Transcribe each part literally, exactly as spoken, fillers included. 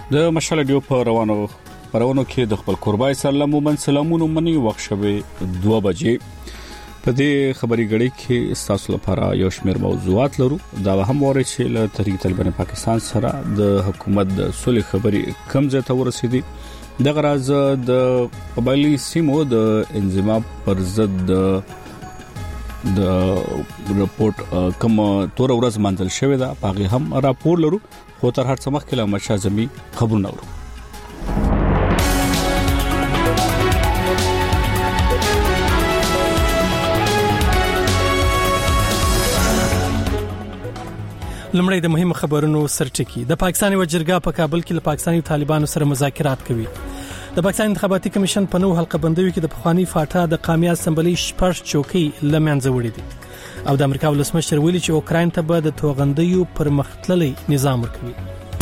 د مشال ډیو په روانو پرونو کې د خپل قربای سلام ومن سلامونو منی وخت شوه دوه بجې په دې خبري غړي کې تاسو لپاره یو شمېر موضوعات لرو دا هم وره چې له تحریک طالبان پاکستان سره د حکومت د صلح خبري کم ځای ته ورسېدي د غراز د قبایلی سیمو د انضمام پر ضد د رپورت کوم تور ورځ منځل شوې ده پاغي هم راپور لرو خو تر هر څه مخکې له مشازمي خبرونه ورو لمړی د مهمو خبرونو سرټکی د پاکستان یو جرګه په کابل کې له پاکستاني طالبانو سره مذاکرات کوي د پاکستان انتخاباتي کمیشن په نوو حلقه بندوي کې د پخوانی فاټا د قومي اسمبلی شپږ چوکۍ لمنځه وړي دي او د امریکا ولسمشر ویلي چې اوکراین ته به د توغندیو پرمختللي نظام ورکوي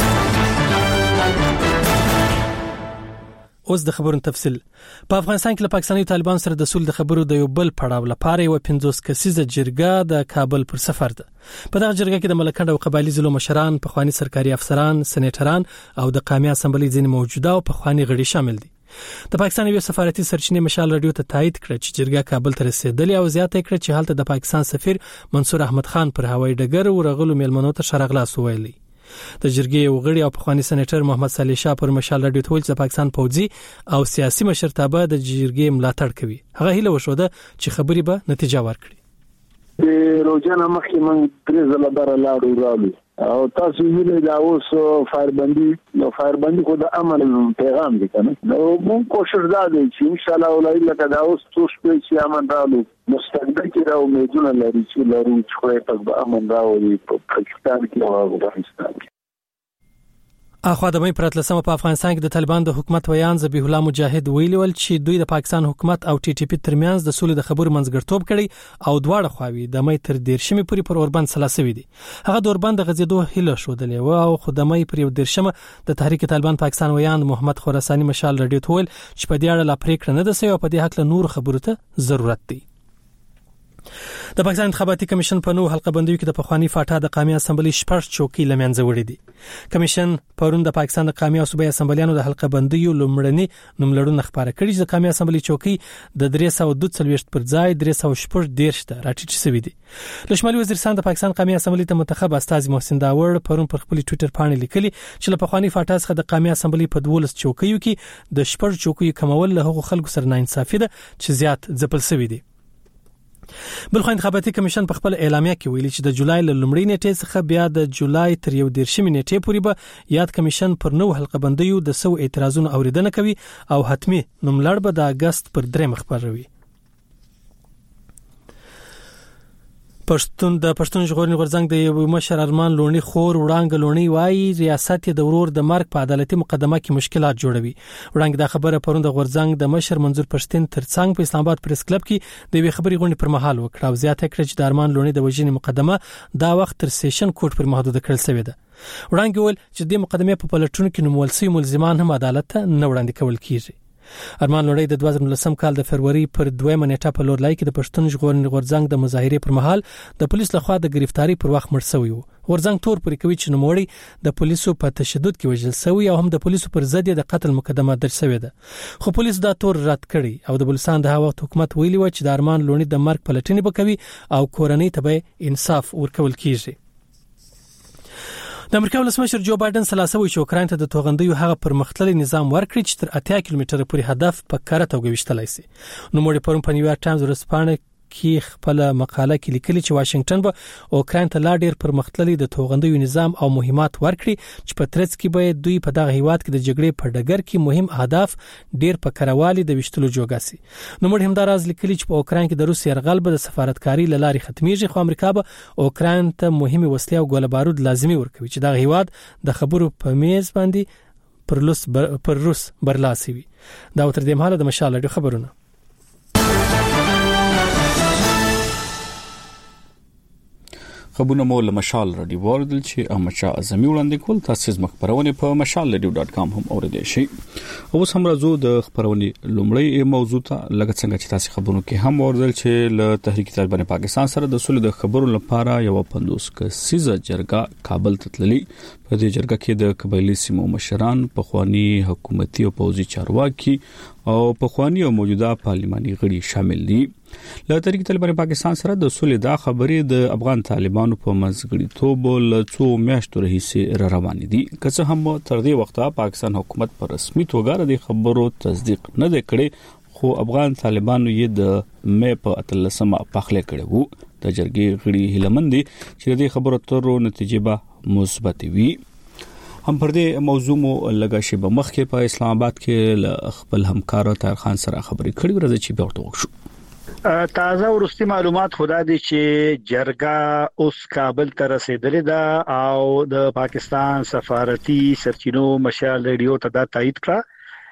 اوس د خبرونو تفصیل په افغانستان کې له پاکستاني طالبان سره د صلح د خبرو د یو بل پړاو لپاره یو پنځوس کسیزه جرګه د کابل پر سفر ده په دغه جرګه کې د ملکند او قبایلی ضلع مشران پخوانی سرکاري افسران سېنیټران او د قومي اسمبلی ځینې موجوده او پخوانی غړي شامل دي د پاکستان یو سفارتي سرچینې مشال رادیو ته تایید کړ چې جرګه کابل ته رسیدلې او زیاته کړ چې حالت د پاکستان سفیر منصور احمد خان پر هوایي ډګر ورغلو میلمنو ته شرغلاس ویلي د جرګې یو غړي او پخوانی سېنیټر محمد صالح شاه پر مشال رادیو ته ویل چې پاکستان پوځي او سیاسي مشرتابه د جرګې ملاتړ کوي هغه هیله وشوده چې خبري به نتیجه ورکړي د روزانه مخکې من درې زله بار لاړو راوړو او تاسو ویلي دا اوس فایربندي نو فایربندي خو د امن پیغام دی کنه نو موږ کوشش دا دی چې ان شاء الله ولای لکه دا اوس څو شپې چې امن راوړو مستقبل کې دا امیدونه لري چې لرو چې خو په امن راوړي په پاکستان کې او افغانستان کې اخو د مې پرتلسمه په افغانستان کې د طالبان د حکومت ویان ذبیح الله مجاهد ویلول چې دوی د پاکستان حکومت او ټي ټي پی ترمنځ د سولې د خبرو منځګړتوب کړي او دواړه خواوې د مې تر دیرشمه پورې پر اوربند سلاسوي دي هغه د اوربند د غزیدو هله شو د لیو او خدمای پر یو دیرشمه د تحریک طالبان پاکستان ویان محمد خراساني مشال رډیو تول چې په دې اړه لا پریکړه نه ده سوي او په دې حق له نور خبرو ته ضرورت دی د پاکستان انتخاباتي کمیشن په نوو حلقه بندوي کې د پخوانی فاټا د قومي اسمبلی شپږ چوکۍ لمنځه وړي دي کمیشن پرون د پاکستان د قومي او صوبایي اسمبلیانو د حلقه بندیو لومړني نوملړونه خبره کړي چې د قومي اسمبلی چوکۍ د درې سوه دوه څلوېښت پر ځای درې سوه شپږ دېرش ته راټیټ شوې دي له شمالي وزیرستان د پاکستان قومي اسمبلی ته منتخب استاذ محسن داور پرون پر خپل ټوئیټر باندې لیکلي چې له پخوانی فاټا څخه د قومي اسمبلی په دولس چوکیو کې د شپږ چوکیو کمول له هغو خلکو سره ناانصافي ده چې زیات ځپل شوی دي بلخو انتخاباتي کمیشن په خپل اعلامیه کې ویلي چې د جولای ل لومړۍ نیټې څخه بیا د جولای تر یو دیرشمې نیټې پورې به یاد کمیشن پر نو حلقه بندیو د سو اعتراضونو اوریدنه کوي او حتمی نوملړ به د اگست پر درې مخ خبروي پښتون د پښتون ژغورنې غورځنګ د یو مشر ارمان لونی خور وړاندې لونی وایي ریاست د ورور د مرګ په عدالتي مقدمه کې مشکلات جوړوي وړاندې د خبره پرون د غورځنګ د مشر منظور پښتين ترڅنګ په اسلام آباد پریس کلب کې د وی خبري غونډې پر مهال وکړه او زیاته کړه چې د ارمان لونی د وژنې مقدمه دا وخت تر سیشن کورټ پر محدود کړل شوې ده وړاندې ول چې د مقدمه په پلټون کې نومول شوی ملزمان هم عدالت ته نه وړاندې کول کیږي ارمان لوړی د دوه زره نولسم کال د فروری پر دویمه نیټه په لور لای کې د پښتون ژغورنې غورځنګ د مظاهره پر مهال د پولیس لخوا د گرفتاری پر وخت مړ شوی و غورځنګ تور پرې کوي چې نوموړی د پولیسو په تشدد کې وژل شوی او هم د پولیسو پر ضد د قتل مقدمه درج شوې ده خو پولیس دا تور رد کړي او د بلوچستان د هوا حکومت ویلي و چې د ارمان لوړی د مرګ پلټنې وکوي او کورنۍ ته به انصاف ورکول کیږي د امریکا ولسمشر جو بایدن سلاسوي چې اوکراین ته د توغندیو هغه پرمختللي نظام ورکړي چې تر اتیا کیلومتره پورې هدف په کار ته وګوښتلای شي نو موږ پرون په نیویارک ټایمز ورسپانه کې خپل مقاله کې لیکلي چې واشنگټن به اوکراین ته لا ډیر پرمختللي د توغندیو نظام او مهمات ورکړي چې په ترڅ کې به دوی په دغه هیواد کې د جګړې په ډګر کې مهم اهداف ډیر په کاروالي د وشتلو جوګاسي نو موږ هم دا راز لیکلي چې په اوکراین کې د روسي يرغل به د سفارتکاري لاري ختميږي خو امریکا به اوکراین ته مهمه وسلې او ګول بارود لازمي ورکوي چې دغه هیواد د خبرو په میز باندې پر روس بر پر روس برلاسي وي دا تر دې مهاله د مشال ډیو خبرونه خبرونه مو له مشال رادیو وردل چې امچا اعظمي وړاندې کول تاسو زموږ خبرونه په مشال رادیو ډاټ کام هم اوریدئ شئ. اوس هم راځو د خبرونه لومړی موضوع ته لکه څنګه چې تاسو خبرونه کې هم وردل چې له تحریک طالبان پاکستان سره د سولې د خبرو لپاره یو پندوس کسیزه جرګه کابل ته تللی. په دې جرګه کې د قبایلی سیمو مشران، پخوانی حکومتي او پوځي چارواکي او پخوانی او موجوده پارلماني غړي شامل دي. له تحریک طالبان پاکستان سره د سولې د خبرې د افغان طالبانو په منځګړیتوب له څو میاشتو راهیسې را روان دي. که څه هم تر دې وخته پاکستان حکومت په رسمي توګه د خبرو تصدیق نه دی کړی، خو افغان طالبانو یې د مې په اتلسمه پخله کړی وو. د جرګې غړي هیلمندي چې د خبرو ترو نتیجه به مثبت وي. هم پر دې موضوع مو لږه شی به مخکې په اسلام آباد کې ل خپل همکار طاهر خان سره خبرې کړې ورځ چې به ورته وښو. تازه ورستي معلومات خدا دي چې جرګه اوس کابل ته رسیدلې ده او د پاکستان سفارتي سرچینو مشال ریډیو ته دا تایید کړه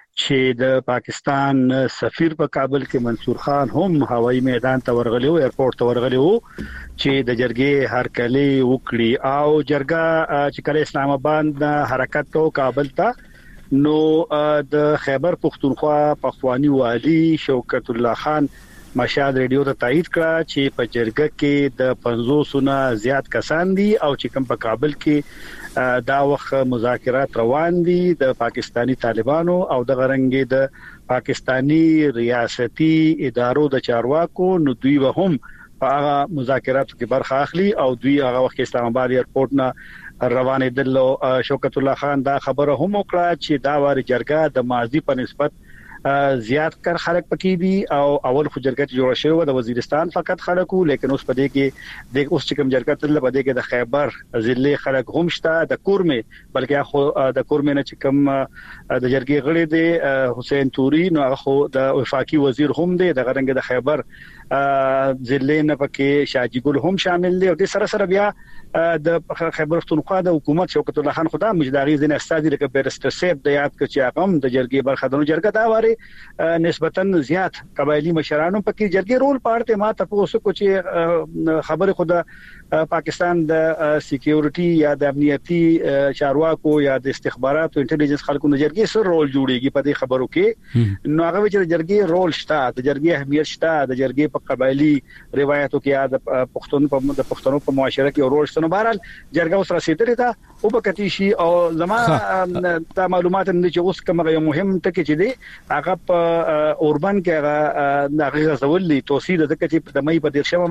چې د پاکستان سفیر په کابل کې منصور خان هم هوایي میدان ته ورغلی او ایرپورټ ته ورغلی وو چې د جرګې هرکلی وکړي. او جرګه چې کله اسلام آباد حرکت کو کابل ته، نو د خیبر پختونخوا پخوانی والی شوکت الله خان مشال ریډیو ته تایید کړه چې په جرګه کې د پنځوس نه زیات کسان دي او چې کوم په کابل کې دا وخت مذاکرات روان دي د پاکستانی طالبانو او د غرنګي د پاکستانی ریاستي ادارو د چارواکو، نو دوی به هم په هغه مذاکراتو کې برخه اخلي او دوی هغه وخت اسلام آباد ایرپورټ نه روانې دلو. شوکت الله خان دا خبره هم وکړه چې دا واری جرګه د ماضي په نسبت زیات کر خلک پکې دي او اول خو جرګه جوړ شوی د وزیرستان فقط خلکو، لیکن اوس په دې کې د اوس چې کوم جرګه تل په دې کې د خیبر ضلع خلک هم شته، د کورمه بلکې خو د کورمه نه چې کوم د جرګې غړي دي حسین توري، نو هغه د وفاقي وزیر هم دي، د غرنګ د خیبر ضلع نه پکې شاجي ګل هم شامل دي او د سره سره بیا د خیبر پختونخوا د حکومت شوکت الله خان خدا مجداغي زین استاد لکه بیرستر سیب د یاد کړ چې هغه د جرګې برخه د جرګه دا واره نسبتا زیات قبایلی مشرانو پکې جرګې رول پارته ما تاسو کو چې خبره خدا پاکستان د سکیورټي یا د امنیتي چارواکو یا د استخباراتو انټيليجنس خلکو د جرګې سره رول جوړيږي په دې خبرو کې. نو هغه چې جرګې رول شته، د جرګې اهمیت شته، د جرګې په قبایلی روایتو کې یا د پښتون په د پښتنو په معاشره کې رول شته. نو بهرحال جرګه اوس رسیدلې ده او په کتي شي او زما د معلومات نه چې اوس کوم یو مهم ټکی چې دی هغه په اوربان کې هغه د غزولي توصیه د کتي د مې په دیرشمه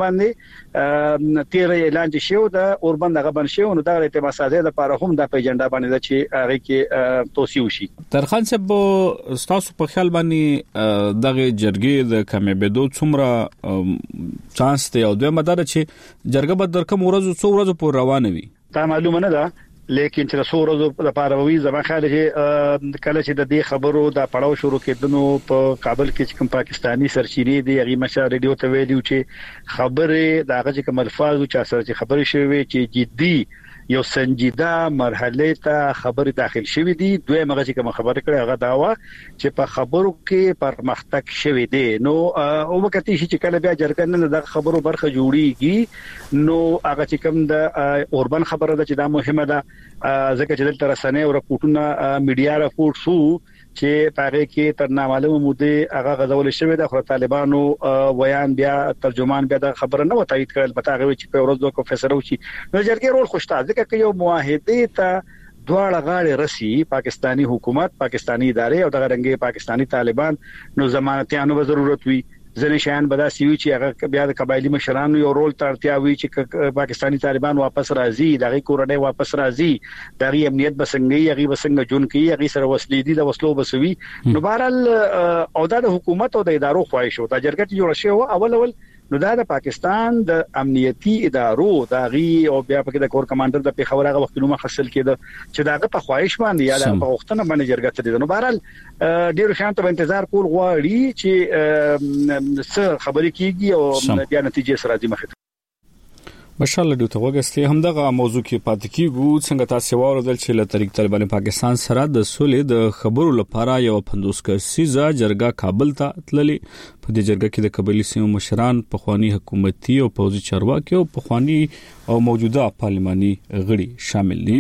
باندې تیر اعلان شو د اوربان دغه بن شو، نو د اعتماد سازي لپاره هم د پیجنډا باندې چې هغه کې توصیه وشي. ترخان صاحب تاسو په خیال باندې دغه جرګې د کمیبدو څومره چانس دی او دوی مدار چې جرګه به در کوم ورځو څو ورځو پور روانه وي؟ دا معلومه نه ده، لیکن چې څو ورځې لپاره وي زما خیال چې کله چې د دې خبرو د پړاو شروع کېدنو په کابل کې کوم پاکستانی سرچینې دی هغه مشر ریډیو ته ویلو چې خبره دغه چې کوم الفاظ او چا سره چې خبرې شوي چې جدي یو سنجیده مرحله ته خبر داخل شوې دي. دوی مغه چې کوم خبره کړې هغه داوا چې په خبرو کې پرمختګ شوې دي. نو او وخت چې کله بیا جرګه نه د خبرو برخه جوړیږي، نو هغه چې کوم د اوربان خبره ده چې دا مهمه ده ځکه چې دلته رسنۍ او راپورټونه میډیا راپورټ شو چې پاره کې تر نامعلومه موده هغه غزول شوی د طالبانو ویان بیا ترجمان بیا د خبره نه وتایید کړل، پته غوي چې په ورځ دوه فیصله وشي. نو جرګې رول خوشته ځکه چې یو معاهده ته دواړه غاړي رسی پاکستانی حکومت، پاکستانی ادارې او د غرنګي پاکستانی طالبان، نو ضمانتيانو به ضرورت وي. ځنې شیان به دا سوي چې هغه بیا د قبایلی مشرانو یو رول ترتیا وي چې پاکستانی طالبان واپس راځي، دغه کورنۍ واپس راځي، دغه امنیت بسنګي هغه بسنګ جون کوي، هغه سره وسلې دي د وسلو بسوي. نو بهرال او د حکومت او د ادارو خواهش او د جرګه جوړ شو اول اول نو دا د پاکستان د امنیتي ادارو دغه او بیا پکې د کور کمانډر د پیښور هغه وختونو مخصل کېده چې داغه په خواهش باندې یا د وختونه باندې جرګه ته دي. نو بهرال ډیرو شانته انتظار کول غواړي چې څه خبرې کیږي او بیا نتیجې سره راځي مخه. ماشاءالله دوی ته وګستې همدغه موضوع کې پاتې کیږو. څنګه تاسو واردل چې له طریق طالبان پاکستان سره د سولې د خبرو لپاره یو پندوس کسیزه جرګه کابل ته تللی. په دې جرګه کې د قبایلی سیمو مشران، پخوانی حکومتي او پوځي چارواکي او پخوانی او موجوده پارلماني غړي شامل دي.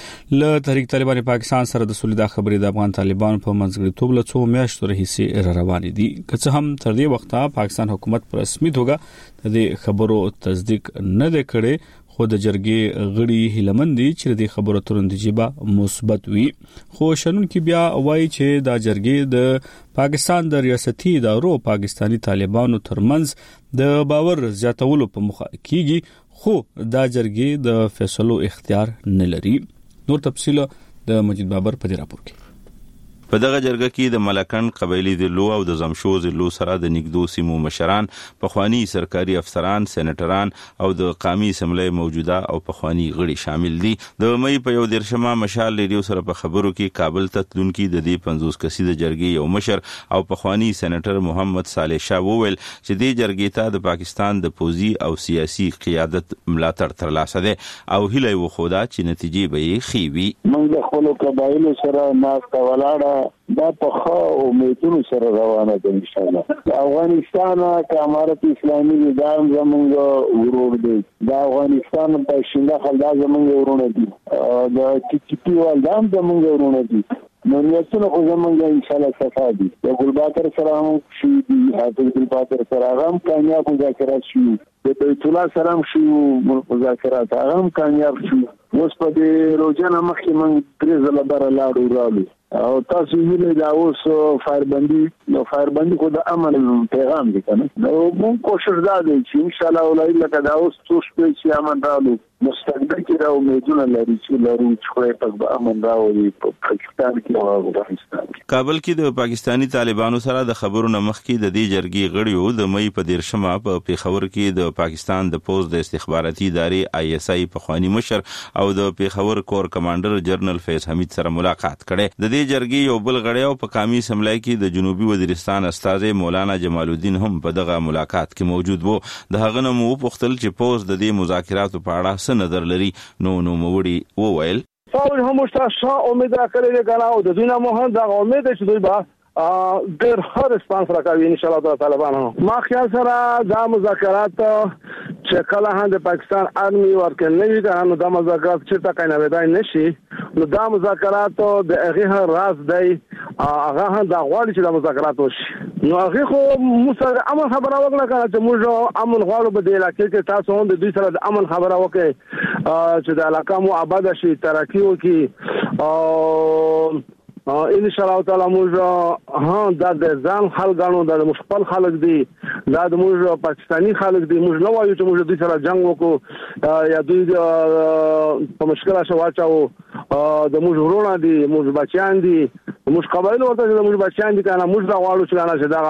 له تحریک طالبان پاکستان سره د سولې د خبرې د افغان طالبانو په منځګړیتوب له څو میاشتو راهیسې را روانې دي، که څه هم تر دې وخته پاکستان حکومت په رسمي توګه د خبرو تصدیق نه دی کړی، خو د جرګې غړي هیلمن دي چې د خبرو تر نتیجه مثبت وي. خو شنونکي بیا وایي چې د جرګې د پاکستان د ریاستي ادارو پاکستانی طالبانو ترمنځ د باور زیاتولو په موخه کیږي، خو دا جرګې د فیصلو اختیار نه لري. نور تفصیل د مجید بابر په دې راپور کې. په دغه جرګه کې د ملکند قبایلی د لو او د زمشو ضلعو سره د نږدو سیمو مشران، پخوانی سرکاري افسران، سېنیټران او د قومي اسمبلی موجوده او پخوانی غړي شامل دي. د مې په یو دیرشمه مشال ریډیو سره په خبرو کې کابل ته تلونکي د دې پنځوس کسیزه جرګې یو مشر او پخوانی سېنیټر محمد صالح شاه وویل چې دې جرګې ته د پاکستان د پوځي او سیاسي قیادت ملاتړ ترلاسه ده او هیله وخوده چې نتیجې به یې ښې وي. موږ د خپل قبایلو سره ناسته ولاړه دا په خو امیدونو سره روانه ده ان شاء الله. افغانستان که امارت اسلامي نظام زمونږ ورور دی، دا افغانستان په شینده خلدا زمونږ ورونه دي، دا ټي پی ولدام زمونږ ورونه دي. نو نیتونه خو زمونږ ان شاء الله صفا دي. د ګلباکر سره هم شي دي، حافظ ګلباکر سره هم کامیاب مذاکرات شي، د بیت الله سره هم شي مذاکرات هم کامیاب شي. اوس په دې روزانه مخکې موږ درې ځله بره لاړو رالو او تاسو ویلې دا اوس فایربندي نو فایربندي خو د امن پیغام دی کنه. نو موږ کوشش دا دی چې ان شاء الله ولای لکه دا اوس څو شپې چې امن رالو مستقبل کې دا امیدونه لري چې لرو چې خو په به امن راوړي په پاکستان کې او افغانستان کې. کابل کې د پاکستانی طالبانو سره د خبرو نه مخکې د دې جرګې غړیو د مې په دیرشمه په پیښور کې د پاکستان د پوز د استخباراتي ادارې آی اس آی پخوانی مشر او د پیښور کور کمانډر جنرال فیض حمید سره ملاقات کړي. د دې جرګې یو بل غړی او په قومي اسمبلی کې د جنوبي وزیرستان استاد مولانا جمال الدین هم په دغه ملاقات کې موجود وو. د هغه نه مو پوښتل چې پوز د دې مذاکراتو په اړه څه نظر لري. نو نو موړي وویل فاول هم مشتاق امید کړی دی او د دوی نه مو هم دا امید چې دوی به ډېر ښه ریسپانس راکوي ان شاء الله طالبانو. ما خیال سره دا مذاکرات چې کله هم د پاکستان آرمي ورکه نه وي دا نو دا مذاکرات چې تا کینه ودای نشي. نو دا مذاکرات د هغه راز دی، هغه هم دا غواړي چې دا مذاکرات وشي. نو هغه خو موږ امن خبره وکړه چې موږ امن غواړو په دې علاقې کې، تاسو هم د دوی سره د امن خبره وکړئ چې د علاقې مو آباد شي، ترقی وکړي او ان شاء الله تعالی موږ ها دا د ځان خلک غاڼو د مشپل خلک دي، دا د موږ پاکستانی خلک دي. موږ نه وایو چې موږ دوی سره جنگ وکړو یا دوی په مشکل شو واچو. د موږ ورونه دي، موږ بچیان دي، موږ قبایل ورته د موږ بچیان دي کنه. موږ دا غواړو چې دا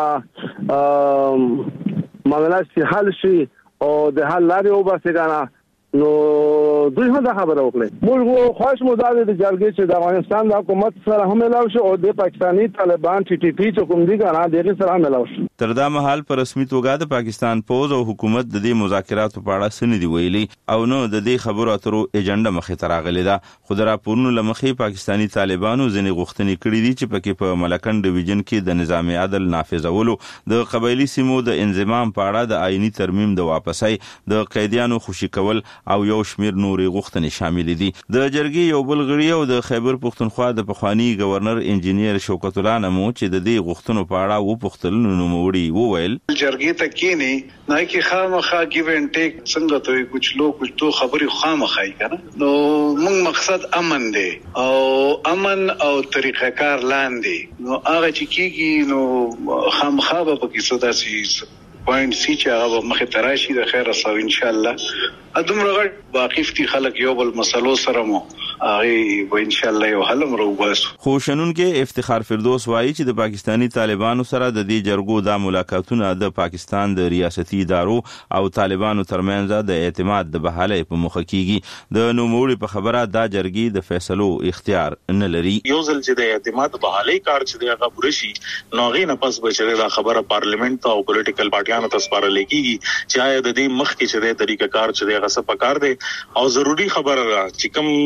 معاملات حل شي او د حل لارې وباسي کنه. نو دوی هم دا خبره وکړي. موږ خواهش مو دا د جرګې چې د افغانستان د حکومت سره هم ملاو شي او د پاکستانی طالبان ټي ټي پی چې کوم دي کنه دغه سره هم ملاو شي. تر دا مهال په رسمي توګه د پاکستان پوز او حکومت د دې مذاکراتو په اړه څه نه دی ویلي او نو د دې خبرو اترو ایجنډا مخې ته راغلې ده. خو د راپورونو له مخې پاکستانی طالبانو ځینې غوښتنې کړې دي چې پکې په ملکند ډیویژن کې د نظام عدل نافذولو، د قبایلی سیمو د انضمام په اړه د آئینی ترمیم د واپسۍ، د قیدیانو خوشي کول او یو شمیر نورې غوښتنې شامل دي. د جرګې یو بل غړی او د خیبر پښتونخوا د پخوانی گورنر انجینیر شوکت الله نمو چې د دې غوښتنو په اړه و پوښتل نو موړي وویل جرګې ته کېنی نه کې خامخا ګیو اینڈ ټیک څنګه ته کچھ لو کچھ تو خبري خامخای کنه. نو موږ مقصد امن دی او امن او طریقه کار لاندې نو هغه چې کیږي نو خامخا به پکې صدا سي پوینټ سی چې هغه مخه تراشي د خیر سره ان شاء الله. ادم رغړ واقف دي خلک یو بل مسلو سره مو هغه و ان شاء الله یو حل مرو بس. خو شنن کې افتخار فردوس وایي چې د پاکستانی طالبانو سره د دې جرګو د ملاقاتونه د پاکستان د ریاستي ادارو او طالبانو ترمنځ د اعتماد د بحالې په مخ کېږي. د نوموړي په خبره دا جرګې د فیصلو اختیار نه لري. یو ځل چې د اعتماد بحالې کار چې د هغه پرشي نوغې نه پس بچره دا خبره پارلیمنت او پولیټیکل پارټیانو ته سپارل کېږي چې آیا د دې مخ کې چې د طریقه کار چې هغه څه پکار دي او ضروری خبره را چې کوم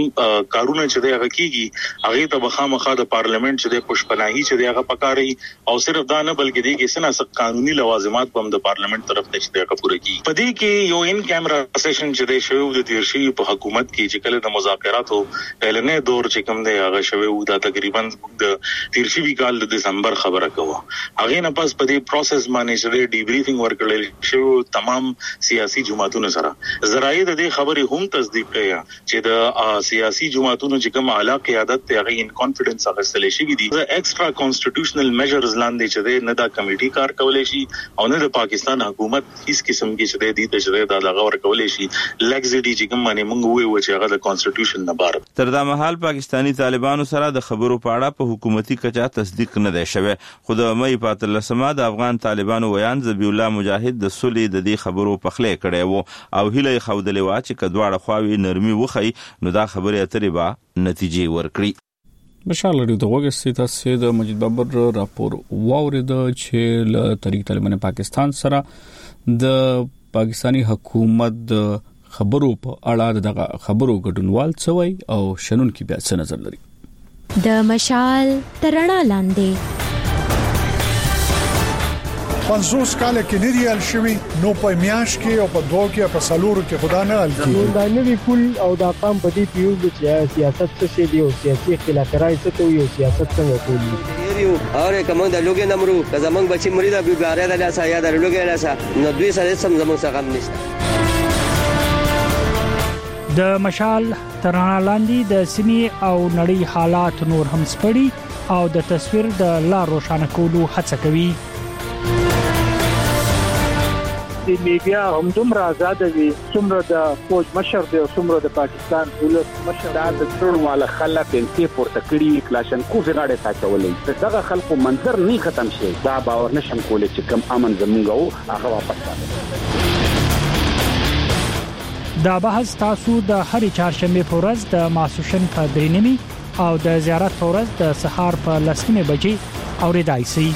کارونه چې دغه کیږي هغه ته بخامخه د پارلیمنت چې د پښپناهي چې دغه پکاري او صرف دا نه بلکې دغه سنا سق قانوني لوازمات په د پارلیمنت طرف ته چې دغه پوره کی په دې کې یو ان کیمرا سیشن چې د شوی د تیرشي په حکومت کې چې کله د مذاکراتو اعلانې دور چې کوم دی هغه شوی و دا تقریبا د تیرشي وی کال د دسمبر خبره کوه هغه نه پس په دې پروسس باندې چې ډی بریفینګ ورکړل شو تمام سیاسي جماعتونو سره زراعي د دې خبرې هم تصدیق کړه چې د سیاسي جماعتونو چې کوم اعلی قیادت ته هغه ان کانفیډنس اخیستل شي دي د ایکسترا کانسټیټیوشنل میجرز لاندې چې نه دا کمیټي کار کولای شي او نه د پاکستان حکومت هیڅ قسم کې چې د دې تجربه د لغور کولای شي لګزډي چې کوم باندې موږ وایو چې هغه د کانسټیټیوشن نه بار تر دا مهال پاکستانی طالبانو سره د خبرو په اړه په حکومتي کچا تصدیق نه دی شوی خو د مې په تلسمه د افغان طالبانو ویان ذبی الله مجاهد د سولې د دې خبرو په خله کړي وو او هله خودلې وا چې کډواړه خواوي نرمي وخی نو دا خبره اترې با نتیجې ورکړي بشار لري د وګړي تاسو د مجید بابر راپور واورید چې له طریق طالبان پاکستان سره د پاکستانی حکومت د خبرو په اړه دغه خبرو ګډونوال څوي او شنن کې بیا څه نظر لري د مشال ترنا لاندې پنځوس کال کې نریال شوی نو په میاش کې او په دوه کې په سالورو کې خدا نه الکی دا نوی کول او دا قام په دې پیو چې سیاست څه شي دی او سیاسي خلافکارای څه ته یو سیاست څنګه کوي یو اوره کوم د لوګي نمرو که زمنګ بچی مریدا بیګاره د لاسه یا د لوګي لاسه نو دوی سره سم زمنګ څنګه هم نشته د مشال ترانه لاندې د سیمې او نړۍ حالات نور هم سپړي او د تصویر د لا روښانه کولو هڅه کوي د میډیا هم دومره آزاد وي څومره د فوج مشر دی او څومره د پاکستان دولت مشر د ټول والا خلک انتي پورته کړی کلاشن کو زغاړه ساتولې دغه خلکو منظر نه ختم شي دا باور نشم کولای چې کم امن زمونږ هغه واپس راځي دا بحث تاسو د هرې چهارشنبه په ورځ د ماسوشن په درینمی او د زیارت په ورځ د سهار په لسمه بجې اوریدای شي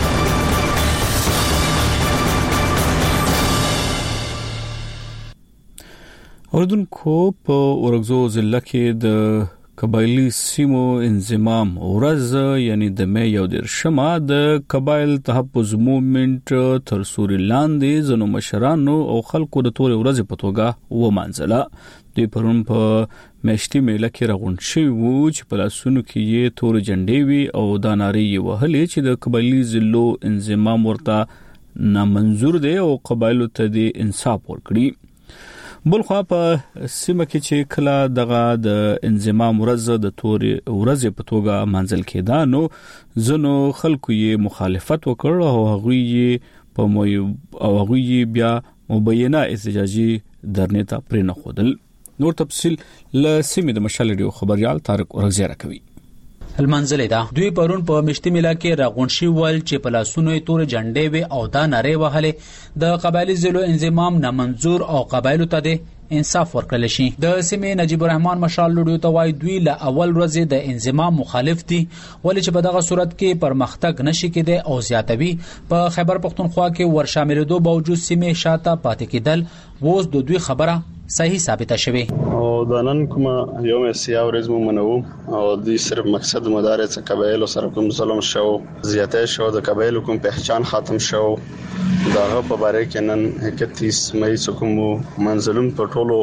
اوردونکو په ورغزو ضلع کې د قبایلی سیمو انضمام ورځ یعنی د مې یو د شمه د قبایل تحفظ موومېنټ تر سوري لاندې زنو مشرانو او خلکو د تور ورځ په توګه و منځله دوی پرون په مشتي میله کې راغون شوی وو چې په لاسونو کې یې تور جنډې وي او دا ناري وهلې چې د قبایلی ضلعو انضمام ورته نامنظور دی او قبایلو ته د انصاف ورکړي بلخوا په سیمه کې چې کله دغه د انضمام ورځ د تور ورځ په توګه منځل کېدا نو زنو خلکو یې مخالفت وکړ او هغه یې په مو او هغه یې بیا مبینه احتجاجي درنې ته پرې نه خودل نور تفصیل ل سیمه د مشال ریډیو خبريال طارق ورغزیره کوي المنزله دا دوی پرون په مشتمله کې راغونشي ول چې په لاسونو تور جنډې وي او دا نری وهله د قبایلی ضلع انضمام نامنظور او قبایلو ته د انصاف ورکړل شي د سیمې نجیب الرحمن مشال لډیو ته وای دوی له اول ورځې د انضمام مخالف دي ولې چې په دغه صورت کې پرمختګ نشي کېده او زیاتوي په خیبر پختونخوا کې ور شاملېدو باوجود سیمې شاته پاتې کېدل ووس د دوی خبره صحیح ثابته شوه او د نن کوم یوم سیاو ورځ مو منو او د صرف مقصد مدارس قبایل سره کوم ظلم شو زیاته شو د قبایل کوم پہچان ختم شو داغه په باره کې نن اکتیس مې کوم منځلون په ټولو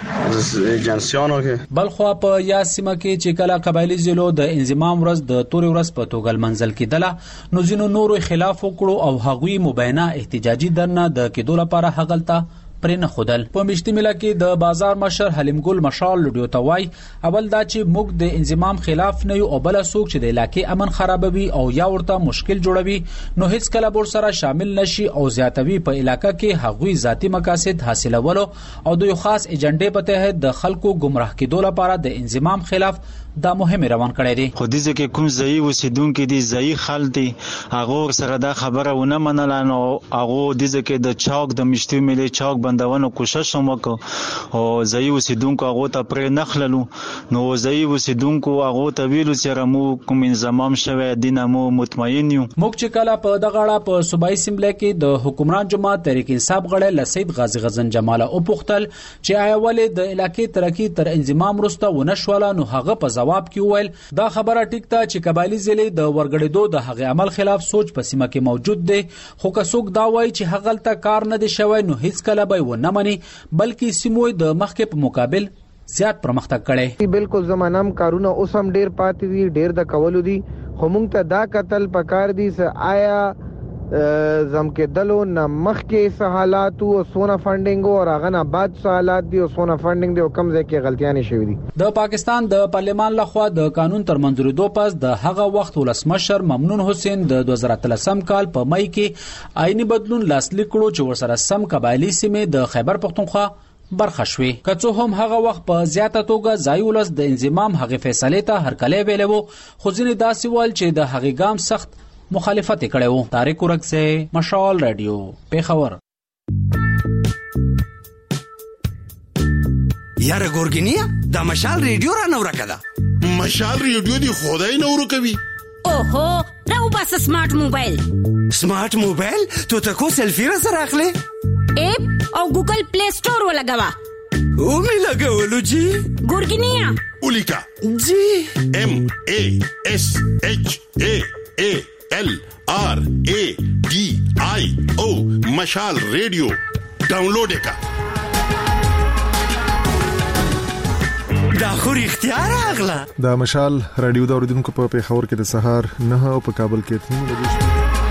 ایجنسیانو کې بلخوا په یاسمه کې چې کله قبایلی ضلعو د انضمام ورځ د تور ورځ په توګه منځل کېدله نو ځینو نورو خلاف وکړو او هغوی مبینه احتجاجي درنه د کېدو لپاره هغلته پرې نه خودل په مشتمله کې د بازار مشر حلیم ګل مشال لډیو توای اول دا چې موږ د انضمام خلاف نه یو او بل څوک چې د علاقې امن خرابوي او یا ورته مشکل جوړوي نو هیڅ کله بور سره شامل نشي او زیاتوي په علاقې کې هغوی ذاتی مقاصد حاصلولو او د یو خاص ایجنډې په تحت د خلکو گمراه کېدو لپاره د انضمام خلاف دا مهم روان کړی دی. خو دې کې کوم ځای اوسیدونکو دي ځای خل دي هغه سره دا خبره ونه منله نو هغه دې کې د چاک د مشتي ملي چاک بندونو کوشش وکړو او ځای اوسیدونکو هغه ته پرې نخللو نو ځای اوسیدونکو هغه ته ویلو چې مو کوم انضمام شوه دینه مو مطمئن یو. موږ چې کله په دغه اړه په صوبایي اسمبلی کې د حکومران جماعت تحریک انصاف غړی لسید غازی غزن جماله او پختل چې آیا ولې د علاقې ترقی تر انضمام وروسته ونشوله نو هغه په جواب کې وویل دا خبره ټیک ده چې قبایلی ضلع د ورګړېدو د هغه عمل خلاف سوچ په سیمه کې موجود دی خو که څوک دا وایي چې هغه تل کار نه دی شوی نو هیڅ کله به ونه مني بلکې سیموي د مخکې په مقابل زیات پرمختګ کړي. بالکل زمانم کارونه اوس هم ډیر پاتې دي ډیر د کولو دي خو موږ ته دا قتل پکار دي چې آیا زم کې دلو نه مخ کې سہالات او سونا فندینګ او هغه نه بعد سہالات دي او سونا فندینګ دي او کم ځای کې غلطیاں شوې دي. د پاکستان د پارلمان لخوا د قانون تر منځورېدو پس د هغه وخت ولسمشر ممنون حسین د دوه زره اتلسم کال په مئی کې آئینی بدلون لاسلیک کړو چې ورسره سم قبایلی سیمې د خیبر پختونخوا برخه شوي. که څه هم هغه وخت په زیاته توګه ځای ولس د انضمام هغه فیصله ته هرکلی ویلی وو خو ځینې داسې ول چې د هغې ګام سخت مخالفت کړي وو. طارق ورکزه مشال رادیو پیښور. یاره ګورګینیا دا مشال ریډیو را نو راکړه. مشال ریډیو دی خدای نو ورکوي. اوهو راو بس سمارټ موبایل. سمارټ موبایل ته ته کو سلفي را سره اخلي اپ او ګوګل پلی سٹور ولګوا. او می لګولو جی ګورګینیا اولیکا جی ام ا اس اچ ا ا L R A D I O مشال ریڈیو ډاونلوډ کا. دا خو اختیار اغلا. دا مشال رادیو د اوریدونکو په پیښور کې د سهار نه او په کابل کې تین بجې.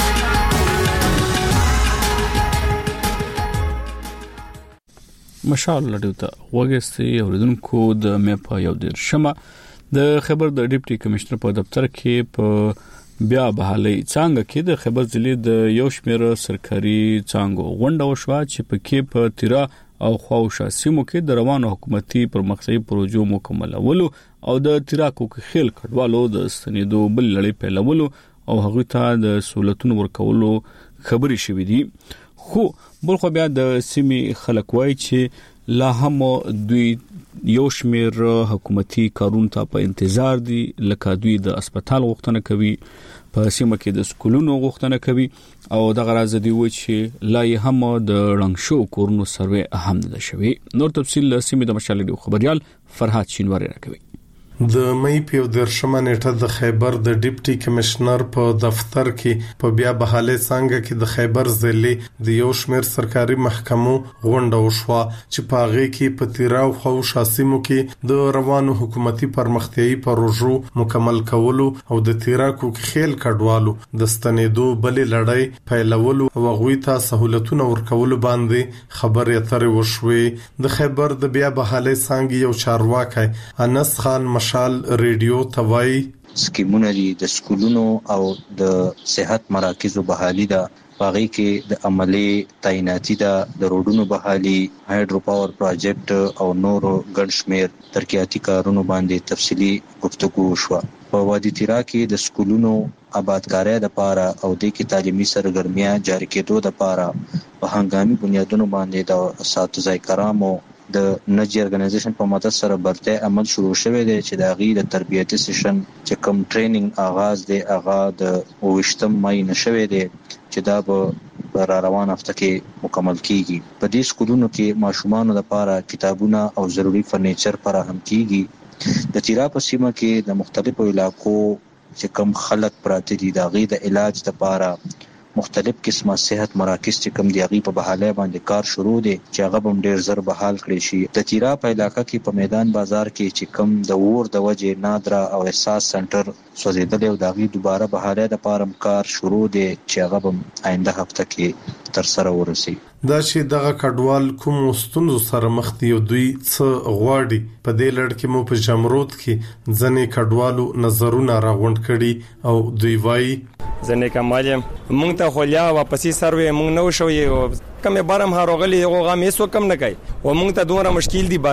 مشال رادیو ته وګورئ اوریدونکو د مې په یو ډیر شمه د خبر د ډیپټي کمشنر په دفتر کې په بیا بحالي څنګه کې د خبر ضلع د یو شمېر سرکاري څنګه غونډه وشوه چې په کې په تیرا او خواوشا سیمو کې د روانو حکومتي پرمختیايي پروژو مکملولو او د تیرا کوک خیل کډوالو د ستنېدو بل لړۍ پیلولو او هغه ته د سہولتونو ورکولو خبري شوې دي. خو بل خو بیا د سیمې خلک وایي چې لا هم دوی یو شمیر حکومتي کارون ته په انتظار دي لکه دوی د هسپتال غوښتنه کوي په سیمه کې د سکولونو غوښتنه کوي او د غراض دی و چې لا یې هم د رنګ شو کورونو سروې اهم نه شوي. نور تفصیل سیمه د مشالې خبريال فرحات شینواری راکوي. د مې په درشمه نیټه د خیبر د ډیپټي کمشنر په دفتر کې په بیا بحاله څنګه کې د خیبر ضلع د یو شمیر سرکاري محکمو غونډه وشوه چې په هغه کې په تیراو خو شاسمو کې د روانو حکومتي پرمختیايي پروژو مکمل کولو او د تیراکو خیل کډوالو د ستنېدو بلې لړۍ پیلولو او غوي ته سہولتونه ورکولو باندې خبرې اترې وشوې. د خیبر د بیا بحاله څنګه یو چارواکي انس خان مشال ریډیو توای سکیمونه دي د سکولونو او د صحت مراکزو بحالي ده باغی کې د عملی تعیناتی ده د روډونو بحالي هایډرو پاور پروجیکټ او نورو ګڼشمیر ترقیاتی کارونو باندې تفصیلی گفتگو شوه. په وادي تیرا کې د سکولونو آبادکارۍ لپاره او د کې تعلیمي سرګرمیاں جاری کېدو لپاره په هنګامي بنیادونو باندې د اساتذه کرامو د نجی ارګنایزیشن په مدد سره برته عمل شروع شوه دی چې د غي د تربیتي سیشن چې کوم ټریننګ آغاز دی هغه د اوشتم مای نشوي دی چې دا به را روان هفته کې مکمل کیږي. په دې سکولونو کې ماشومان لپاره کتابونه او ضروری فرنیچر فراهم کیږي. د تیرا په سیمه کې د مختلفو علاقو چې کوم خلک پراته دي د غي د علاج لپاره مختلف قسمه صحت مراکز چې کوم دی غي په بحاله باندې کار شروع دي چې هغه هم ډیر زر بحال کړی شي. د تیرا په علاقہ کې په میدان بازار کې چې کوم د ور د وجه نادرا او احساس سنټر سوځیدل او د غي دوباره بحاله د پارم کار شروع دي چې هغه هم آینده هفته کې تر سره ورسي. دا چې دغه کډوال کوم ستونزو سره مخ دي او دوی څه غواړي په دې لړ کې مو په جمرود کې ځنې کډوالو نظرونه راغونډ کړي او دوی وایي ځنې کمالم مونږ ته خولیا واپسې سروي مونږ نو شوې کومه بارم هاروغلی هغه غمیسو کم نه کوي او مونږ ته دومره مشکل دي بار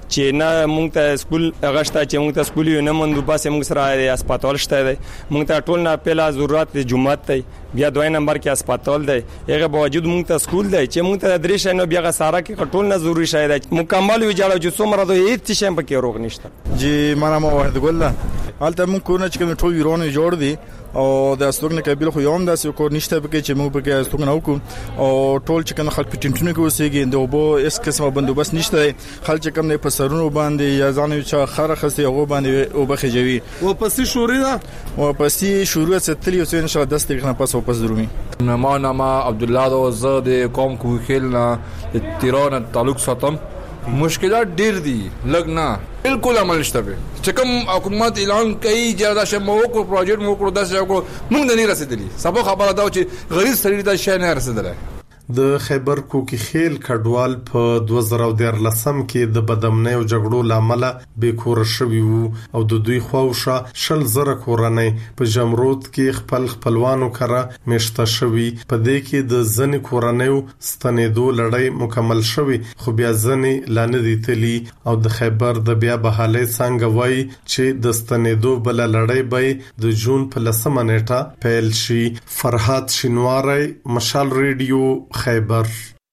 چې نه مونږ ته سکول غشته چې مونږ ته سکول یو نه مونږ باسه مونږ سره هسپتال شته دی مونږ ته ټول نه پهلا ضرورت د جمعات دی بیا دوی نمبر کې هسپتال دی هغه باوجود مونږ ته سکول دی چې مونږ ته درې شنو بیا ساره کې ټول نه ضروري شای دی مکمل وی جوړو چې څومره د هیڅ شي په کې روغ نشته جی ما نام واحد ګل حالته مونږ کو نه چې ټول ورونه جوړ دي او د استوګنه قبیله خو یوم داسې کور نشته پکې چې موږ پکې استوګنه وکړو او ټول چې کنه خلک پټینټونه کې اوسېږي د وبو اس قسمه بندوبست نشته خلک چې کوم نه په سرونو باندې یا ځان یو چا خره خسته هغه باندې او بخجوي او پسې شوري دا او پسې شروع ستلی او ان شاء الله دسته کنه پس او پس درومي ما نام عبدالله دو زاد قوم کو خلنا تیران تعلق ساتم مشکلات ډیر دي لګ نه بالکل عمل نشته به چې کوم حکومت اعلان کوي چې دا شمو کو پروجیکټ مو کړو داسې کو موږ نه رسیدلی سبا خبره دا چې غریب سړی ته شي نه رسیدلی د خیبر کوکي خیل کډوال په دوه زره دیارلسم کې د بدامنۍ او جګړو لامل به کور شوی وو او د دوی خواوشه شل زره کورنۍ په جمرود کې خپل خپلوانو کرا مشته شوی په دې کې د ځنې کورنۍ ستنېدو لړۍ مکمل شوی خو بیا ځنې لانه دي تلی او د خیبر د بیا بحالي څنګه وای چې د ستنېدو بل لړۍ به د جون په لسمه نیټه پیل شي فرحات شینواری مشال ریډیو خیبر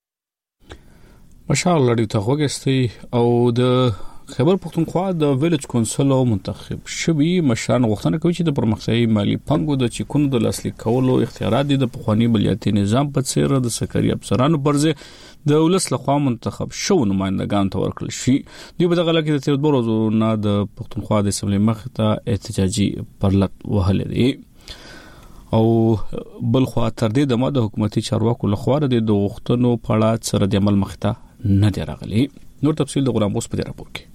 مشال لړۍ ته وګستي او د خیبر پختونخوا د ویلج کونسل منتخب شوی مشران غوښتنه کوي چې د پرمختیايي مالی پنګو د چکونو د لاسلیک کولو اختیارات د پخوانی بلیاتي نظام په څیر د سکري افسرانو پرځ د ولس لخوا منتخب شو نمائندگان ته ورکړل شي دوی په دغه لکه د تیر دوه ورځې نه د پختونخوا د اسمبلی مخ ته احتجاجي پرلط وهلې دي او بل خو تر دې د ماده حکومتي چارواکو لخوا د غوښتنو په اړه سره د عمل مخته نه دی راغلی نور تفصیل د غلام اوس په راپور کې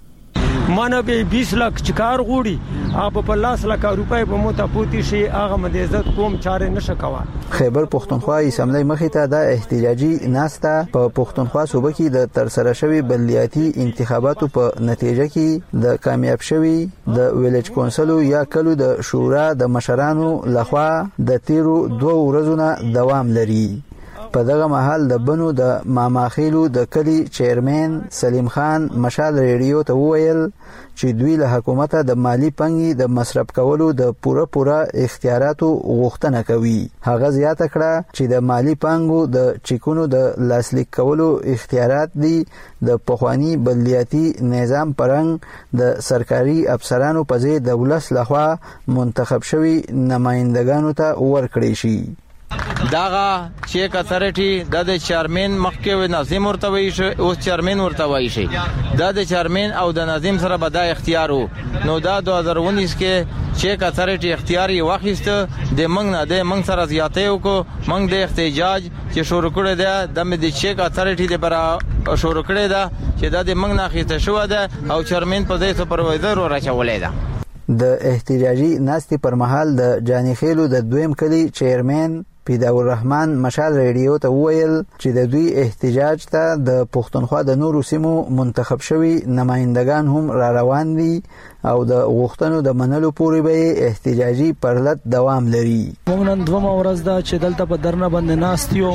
مانه به بیس لک چکار غوړي اپ په لاس لک روپۍ په موته پوتې شي هغه مد عزت کوم چاره نشه کوا خیبر پختونخوا اسمبلی مخې ته د احتجاجي ناسته په پختونخوا صوبه کې د تر سره شوی بلدیاتي انتخاباتو په نتیجه کې د کامیاب شوی د ویلج کونسل یا کلو د شورا د مشرانو لخوا د تیرو دوه ورځو نه دوام لري په دغه محل د بنو د ماماخیلو د کلی چیرمن سلیم خان مشال ریډیو ته وویل چې دوی له حکومت د مالی پنګي د مصرف کولو د پوره پوره اختیاراتو غوښتنه کوي هغه زیاته کړه چې د مالی پنګو د چکونو د لاسلیک کولو اختیارات دي د پخوانی بلدیاتي نظام پرنګ د سرکاري افسرانو په ځای د ولس لخوا منتخب شوی نمائندگانو ته ورکړي شي داغه چیک اتھارټي د چیرمن مخکې ناظم ورتوي شي او چیرمن ورتوي شي د چیرمن او د ناظم سره به د اختیارو نو دا دوه هزار ونیس کې چیک اتھارټي اختیاري واخیست د منګ نه د منګ سره زیاتې وکړو منګ د احتجاج چې شروع کړی دی د مې د چیک اتھارټي د برا شروع کړی دی چې د منګ نه اخیسته شو ده او چیرمن په دې سپروایزر ورچولې ده د احتجاجي ناستي پر مهال د جاني خېلو د دویم کلی چیرمن پیداور الرحمن مشال ریډیو ته وویل چې د دوی احتجاج ته د پښتونخوا د نورو سیمو منتخب شوی نمائندگان هم را روان دي او د غوښتنو د منلو پورې به احتجاجي پرلط دوام لري موږ نن دوه ورځ دا چې دلته په درنه باندې ناستیو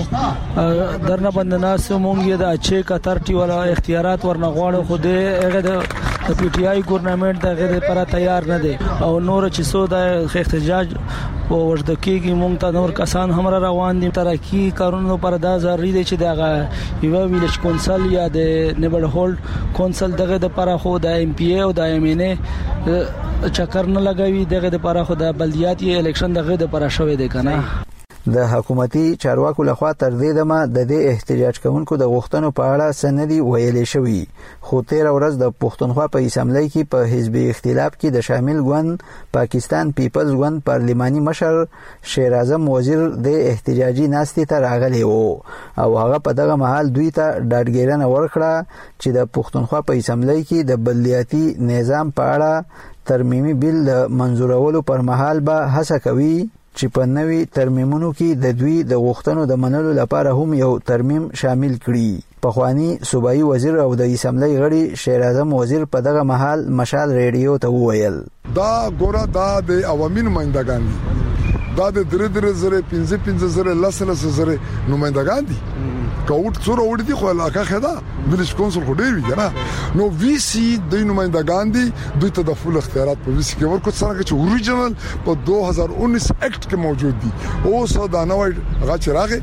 درنه باندې ناستو موږ د چیک اتھارټي ولا اختیارات ورنه غواړو خو د هغه د پی ټی آی ګورنمنت دغه لپاره تیار نه دي او نور چې سو د احتجاج او ورته کېږي موږ ته نور کسان هم روان دي ترقی کارونو پر دا ضروري دي چې دغه یو ویلج کونسل یا د نیبر هولډ کونسل دغه د لپاره خو د ایم پی ای او د ایم ان ای چکر نه لګوي دغه د لپاره خو د بلدیاتي الیکشن دغه د لپاره شوې دي کنه د حکومتي چارواکو لخوا تر دې دمه د دې احتجاج کوونکو د غوښتنو په اړه سندي ویلې شوې خو تیر ورځ د پښتونخوا په اسمبلی کې په حزبي اختلاف کې د شامل ګوند پاکستان پیپلز ګوند پارلماني مشر شیر اعظم وزیر د احتجاجي ناستي ته راغلی وو او هغه په دغه محل دوی ته ډاډګیرنه ورکړه چې د پښتونخوا په اسمبلی کې د بلدیاتي نظام په اړه ترمیمي بیل د منزورولو پر مهال به هڅه کوي چې په نوي ترمیمونو کې د دوی د غوښتنو د منلو لپاره هم یو ترمیم شامل کړي پخوانی صوبایي وزیر او د اسمبلی غړي شیر اعظم وزیر په دغه محل مشال ریډیو ته وویل دا ګوره دا د عوامي نمائندگان دي دا د درې درې زره پنځه پنځه زره لس لس زره نمائندگان دي کاوټ څور وړي دي خو علاقه خدا ویلیج کونسل خو ډیر وی کنه نو وی سی د نمائندگان دي دوی ته د فول اختیارات په وی سی کې ورکو څنګه چې اوریجنل په دو هزار انیس اکټ کې موجود دي او سو دا نوې غاچ راغی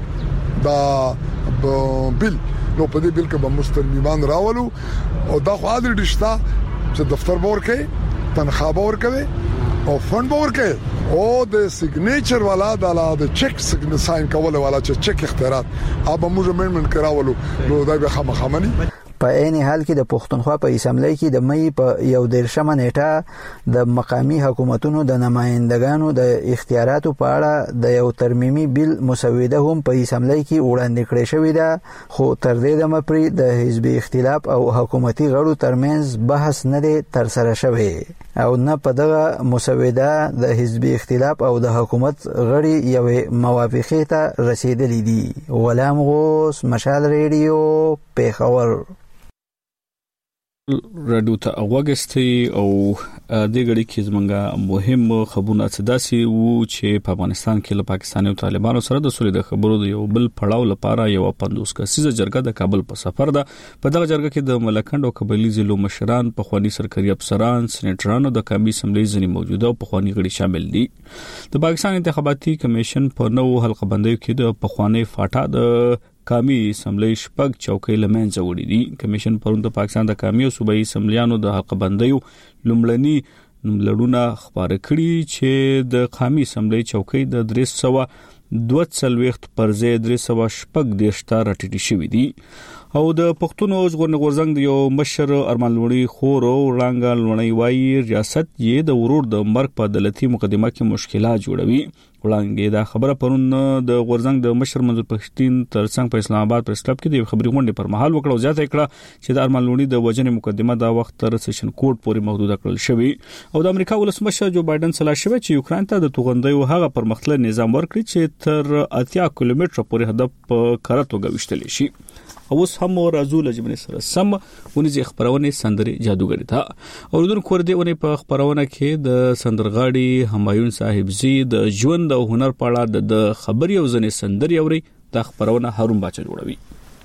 دا بل نو په دې بل کې به مستلزمان راولو او دا خو عادل رشتہ چې دفتر باور کوي تنخواه باور کوي او فند باور کوي او د سیګنیچر والا د چیک ساين کول والا چې چیک اختیارات اب موږ منمن کراولو نو دا به خامخامني په عین حال کې د پښتونخوا په اسمبلی کې د مې په یو دیرشمه نیټه د مقامی حکومتونو د نمائندګانو د اختیاراتو په اړه د یو ترمیمي بیل مسوده هم په اسمبلی کې وړاندې کړې شوې ده خو تر دې دمه پرې د حزبي اختلاف او حکومتي غړو ترمنځ بحث نه دی تر سره شوی او نه په دغه مسوده د حزبي اختلاف او د حکومت غړي یو موافقه ته رسیدلې دي. غلام غوث، مشال ریډیو، پیښور. رادیو ته اوګستی او د غړي کې زمونږه مهم خبرونه صداسي وو چې په افغانستان کې له پاکستان او طالبانو سره د سولې د خبرو د یو بل پړاو لپاره یو پندوس کسیزه جرګه د کابل په سفر ده. په دغه جرګه کې د ملکند او قبایلی ضلعو مشران، پخوانی سرکاري افسران، سېنیټرانو، د قومي اسمبلی ځینې موجوده او پخوانی غړي شامل دي. د پاکستان انتخاباتي کمیشن په نوو حلقه بندیو کې د پخوانی فاټا د قومي اسمبلی شپږ چوکۍ لمنځه وړي دي. کمیشن پرون د پاکستان د قومي او صوبایي اسمبلیانو د حلقه بندیو لومړني لړونه خبره کړي چې د قومي اسمبلی چوکۍ د درې سوه دوه څلوېښت پر ځای درې سوه شپږ دېرش ته راټیټې شوې دي او د پښتونو ژغورنې غورځنګ د یو مشر ارمان لوڼي خور او وړانګه لوڼي وايي ریاست یې د ورور د مرګ په عدالتي مقدمه کې مشکلات جوړوي. وړانګه دا خبره پرون د غورځنګ د مشر منظور پښتين ترڅنګ په اسلام آباد پریس کلب کې د خبري غونډې پر مهال وکړه او زیاته کړه چې د ارمان لوڼي د وژنې مقدمه دا وخت تر سیشن کورټ پورې محدود کړل شوی او د امریکا ولسمشر جو بایدن سلا شوی چې یوکرين ته د توغندیو هغه پرمختللي نظام ورکړي چې تر اتیا کیلومتره پورې هدف په کارته وګوښتل شي. اوس هم رازول جمنه سره سم ونیزه خبرونه سندري جادوګری ته اوردون کور دی ونی په خبرونه کې د سندرغاړي همایون صاحبزی د ژوند او هنر په اړه د خبري او ځنې سندري اوري د خبرونه هارون باچا جوړوي.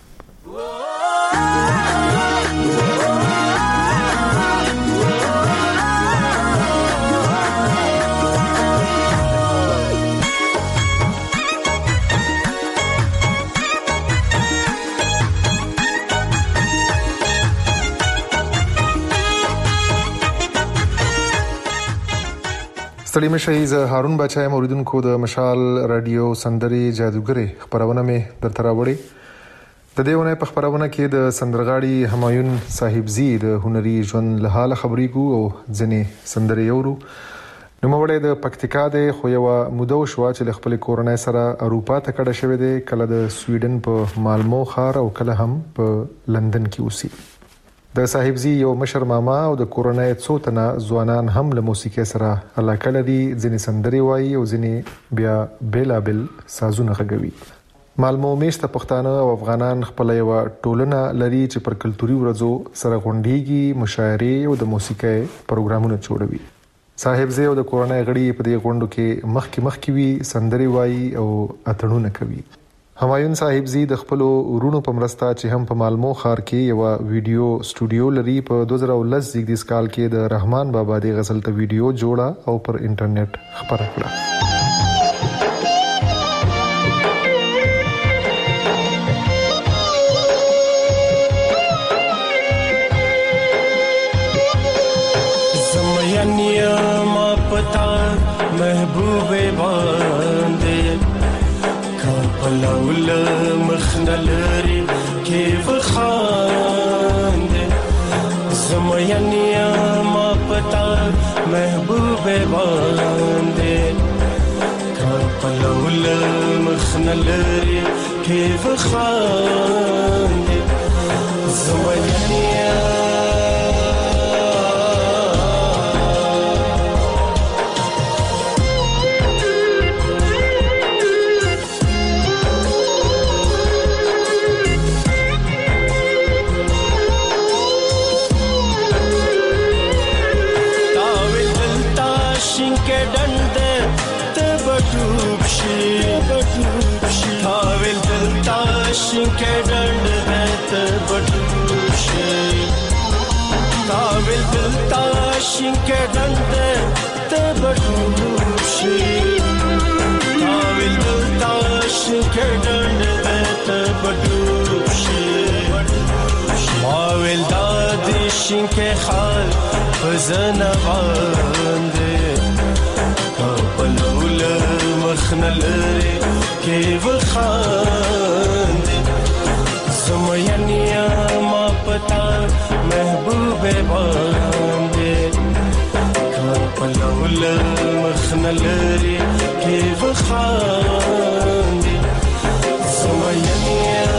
ستړي مشي ز هارون بچای موریدونکو د مشال رادیو سندري جادوګری خبرونه مې درته راوړي. د دې ونه په خبرونه کې د سندرغاړي همایون صاحبزی د هنري ژوند له حاله خبرې کو او ځنې سندري یورو. نو موږ د پکتیکا د خو یو مودو شو چې خپل کورنۍ سره اروپا ته کډه شوې ده، کله د سویډن په مالمو ښار او کله هم په لندن کې اوسي. د صاحبزی یو مشر ماما او د کورنۍ څو تنه ځوانان هم له موسیقي سره علاقه لري، ځینې سندري وایي او ځینې بیا بیلابل سازونه غږوي. مالمو میشته پښتانه او افغانان خپل یو ټولنه لري چې پر کلتوري ورځو سره غونډيږي، مشاعرې او د موسیقي پروګرامونه جوړوي. صاحبزی او د کورنۍ غړي په دې غونډو کې مخکې مخکې وي، سندري وایي او اتړونه کوي. همایون صاحبزی د خپل ورونو په مرسته چې هم په مالمو ښار کې یو ویډیو سټوډیو لري، په دوه زره ولس زیږدیز کال کې د رحمان بابا د غزل ته ویډیو جوړه او پر انټرنیټ خبره کړه. زمینیا ما پتا محبوب باندې لول مخنلري كيف خاند زميانيا ما پتا محبوب باندې لول مخنلري كيف خاند زميانيا Get شینکه دنده تبدوشی تاویل دلتا شینکه دنده تبدوشی ماویل دادی شینکه خال بزن بانده کپلول مخنلری که بخانده زمینیا ما پتا محبوب بانده کپلول مخنلری که بخانده زمینیا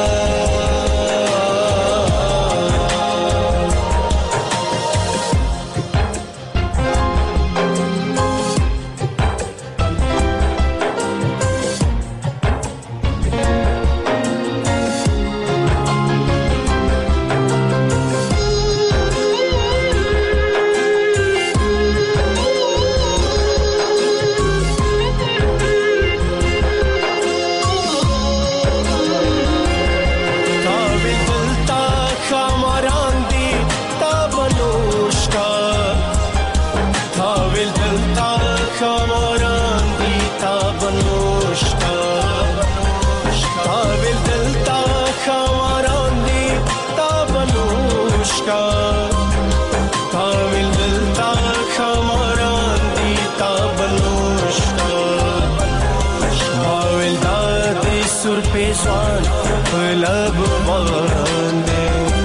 پیشان پلب باندې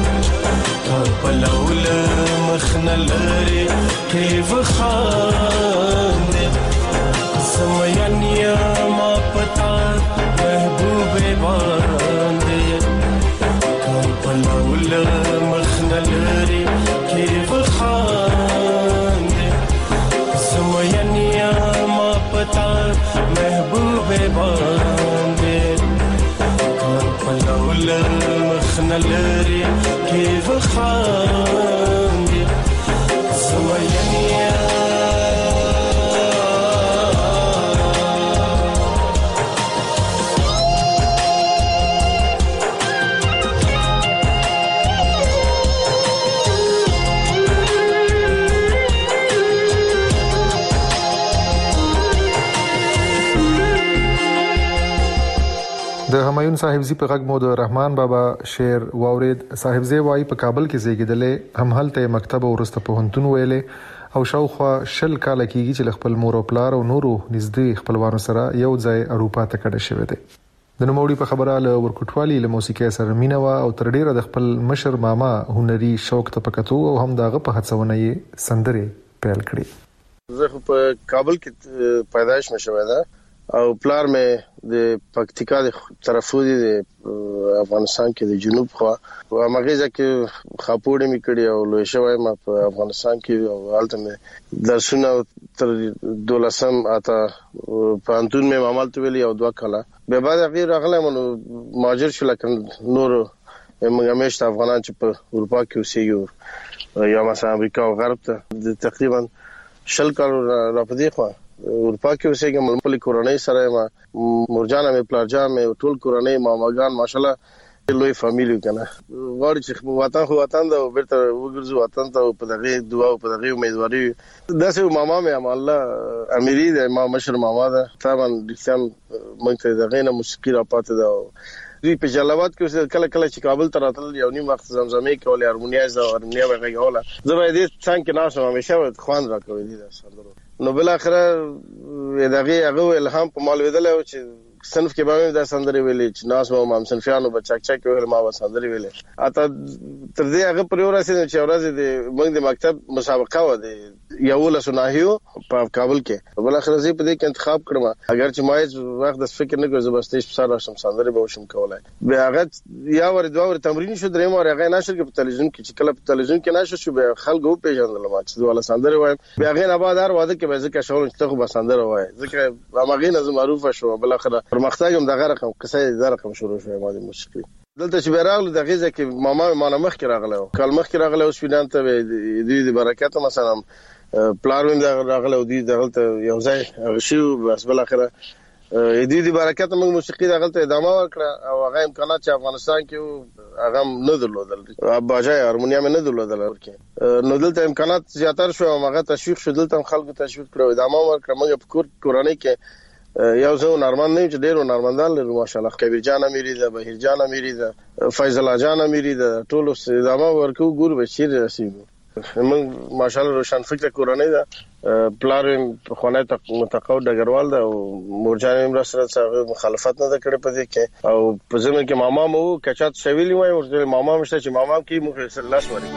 پلول مخنلری کیف خاندې سمینیا ما پتا محبوب باندې پلول مخنلری کیف خاندې سمینیا ما پتا محبوب باندې پلول مخنلری کیف خاندې سمینیا د همایون صاحبزی په غږ مو د رحمان بابا شعر واورید. صاحبزی وایي په کابل کې زیږیدلې، هم هلته مکتب او وروسته پوهنتون ویلې او شاوخوا شل کاله کېږي چې خپل مور او پلار او نورو نږدې خپلوانو سره یو ځای اروپا ته کډه شوی دی. د نوموړي په خبره له ورکوټوالي له موسیقۍ سره مینه وه او تر ډیره د خپل مشر ماما هنري شوق ته پکتو او هم دغه په هڅونه یې سندرې پیل کړې. زه په کابل کې پیدایش مې شوی ده او پلار مې د پکتیکا د طرفو دی د افغانستان کې د جنوب خوا او مغیزه کې خاپوړې مې کړې او لوی شوی ما په افغانستان کې او حالت مې درسونه تر دولسم اته پانتون مې عمل ته ویلي او دوا کاله به بعد غیر اغله منو ماجر شو لکه نور موږ همیشه افغانان چې په اروپا کې اوسېږي یا مثلا امریکا او غرب ته تقریبا شل کال را پدې خو اروپا کې اوسېږم خپل کورنۍ سره ما مرجان مې پلارجان مې ټول کورنۍ ماماګان ماشالله لوی فامیلی کنه غواړي چې وطن خو وطن دا بیرته وګرځو وطن ته په دغه دعا او په دغه امیدواري داسې ماما مې ام الله امیری د ما مشر ماما ده طبعا دښتم مونږ ته دغه نه موسیقي را پاتې ده دوی په جلالاباد کې کله کله چې کابل ته راتل یو نیم وخت زمزمې کولې هارمونیا زه هارمونیا وغږوله زه به دې څنګه کې ناسم همیشه خوان راکوي دي سندرو نو بل اخره دغه هغه الهام په مال ودل او چې صنف کې باندې د سندري ویلې چې ناس مو مام صنفیانو بچک چک ویل ما و سندري ویلې اته تر دې هغه پر ورسې چې ورځ د موږ د مکتب مسابقه و د یو له سناهیو په کابل کې بل اخر زی په دې کې انتخاب کړم اگر چې ما وخت د فکر نه کوم زبستې په سره شم سندري به وشم کولای به هغه یا ور دوه ور تمرین شو درې مو هغه نشر کې په تلویزیون کې چې کله په تلویزیون کې نشر شو به خلکو پیژندل ما چې دوه سندري وایم به هغه نه بعد هر واده کې به ځکه شاول چې خو به سندري وای ځکه هغه نه معروفه شو بل اخر پرمختګ هم دغه رقم قصه دغه رقم شروع شوه ما د موسیقي دلته چې بیرغل د غیزه کې ماما ما مخ کې راغله کال مخ کې راغله اوس فینان ته د دې برکت مثلا پلان د راغله او دې دغه یو ځای شو بس بل اخره دې دې برکت موږ موسیقي دغلته ادامه وکړه او هغه امکانات چې افغانستان کې هغه نه درلودل باجای هارمونیم نه درلودل ورکه نو دلته امکانات زیاتر شو او هغه تشویق شو دلته خلکو تشویق کړو ادامه ورکړه موږ په کور کورانه کې یو ځو نارمن نه چې ډیرو نارمندان لري ماشاءالله کبیر جان امیری ده بهیر جان امیری ده فیض الله جان امیری ده ټول ادامه ورکو ګور بشیر رسیدو موږ ماشاءالله روشن فکر کورانه ده پلار خونه متقاعد ډګروال ده او مورجان امر سره مخالفت نه کړې پدې کې او په زمين کې ماما مو کچات شویلی وای ورته ماما مشته چې ماما کې موږ الله شوري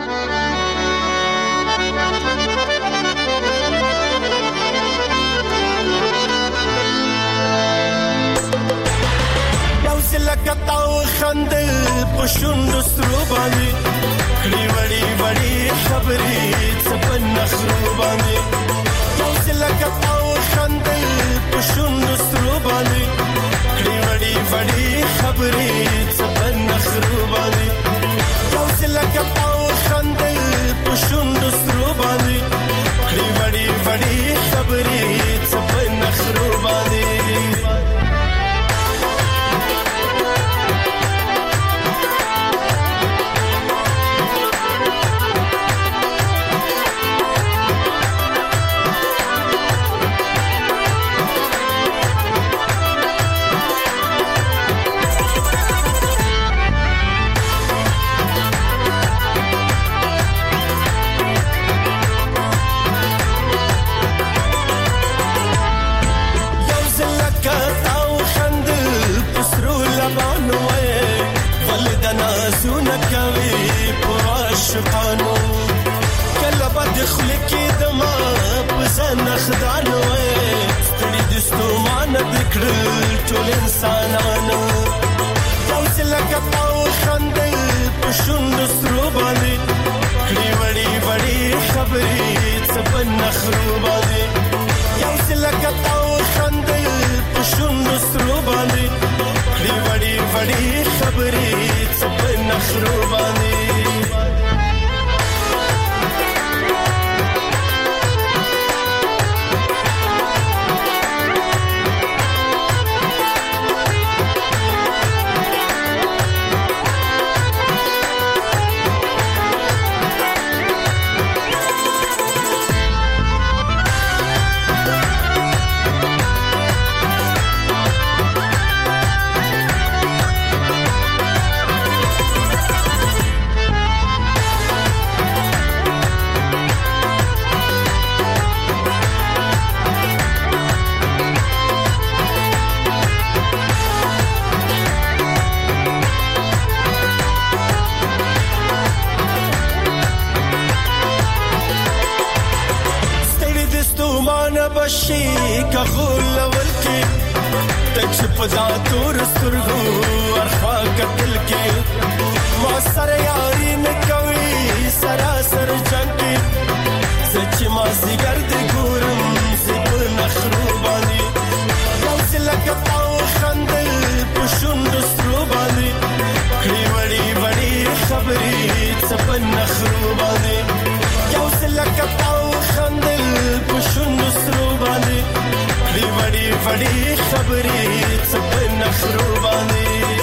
لکتاو خندل پښوند سترو باندې کړي وړي وړي خبرې څپن نخرو باندې یو لکتاو خندل پښوند سترو باندې کړي وړي وړي خبرې څپن نخرو باندې یو لکتاو خندل پښوند سترو باندې کړي وړي وړي خبرې څپن نخرو باندې شقانو کله بد خلکی دما پسن خدانو ستړي دستو مان دکړل ټول انسانانو اوس لکه پاو خندل پښوند سترو باندې کړي وړي وړي خبرې څپن نخرو باندې اوس لکه پاو خندل پښوند سترو باندې کړي وړي وړي خبرې څپن نخرو باندې بشي كغول ولكي تكشف ذاتور سترغو ارخا قتلكي ما سر ياري نكوي سراسر جنكي سچ ما سيگر دي ګورم زب نخروباني روز لکه پاو خندل پښوند سترو باندې کړي وړي وړي خبرې څپن نخروباني روز لکه پاو خندل پښوند سترو باندې کړي وړي وړي خبرې څپن نخروباني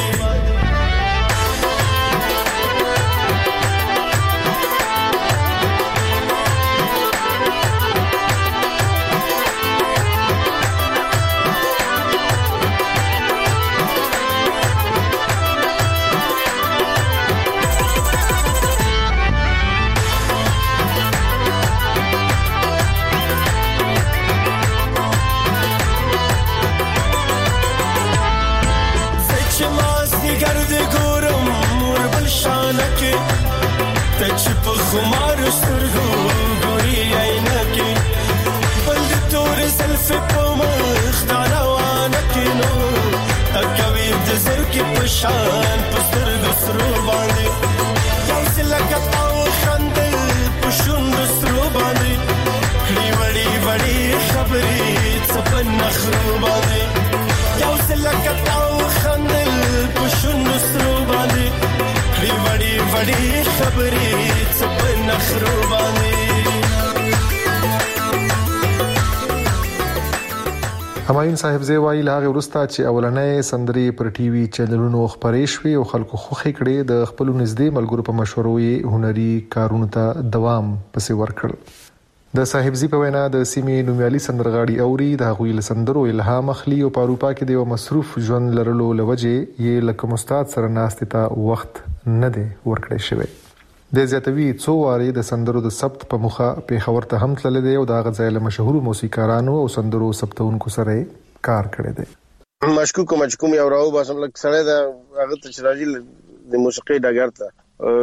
تچپ خمار سترګو ګوري عینکه بل تور زلف په مخ دا روانه کینو تکوي د زر کې پشان پستر ګسرو باندې اوس لکه پاو خندل پښوند سترو باندې کړي وړي وړي خبرې څپن نخرو باندې اوس لکه پاو خندل پښوند سترو باندې کړي وړي وړي خبرې څپن نخرو باندې همایون صاحب زوی لاغه ورستا چې اولنې سندري پر ټي وي چینلونو خبرې شوې او خلکو خوخي کړي د خپل نږدې ملګرو په مشورې هنري کارونو ته دوام پسې ورکړ. د صاحبزي په وینا د سیمې نومیالي سندرغاړي اوري د هغوی له سندرو الهام اخلي او په اروپا کې د یو مصروف ژوند لرلو لوجه یې لکه استاد سره ناستې ته وخت نه دی ورکړی شوی. د زیاتوي څو واري د سندرو د ثبت په مخه په خبر ته هم تللی دی او د غزل مشهور موسیقارانو او سندرو ثبتونکو سره کار کړی دی. مشکوک مشکوم یو راو باسم لکه سره دا هغه ته چراجي د موسیقي ډګر ته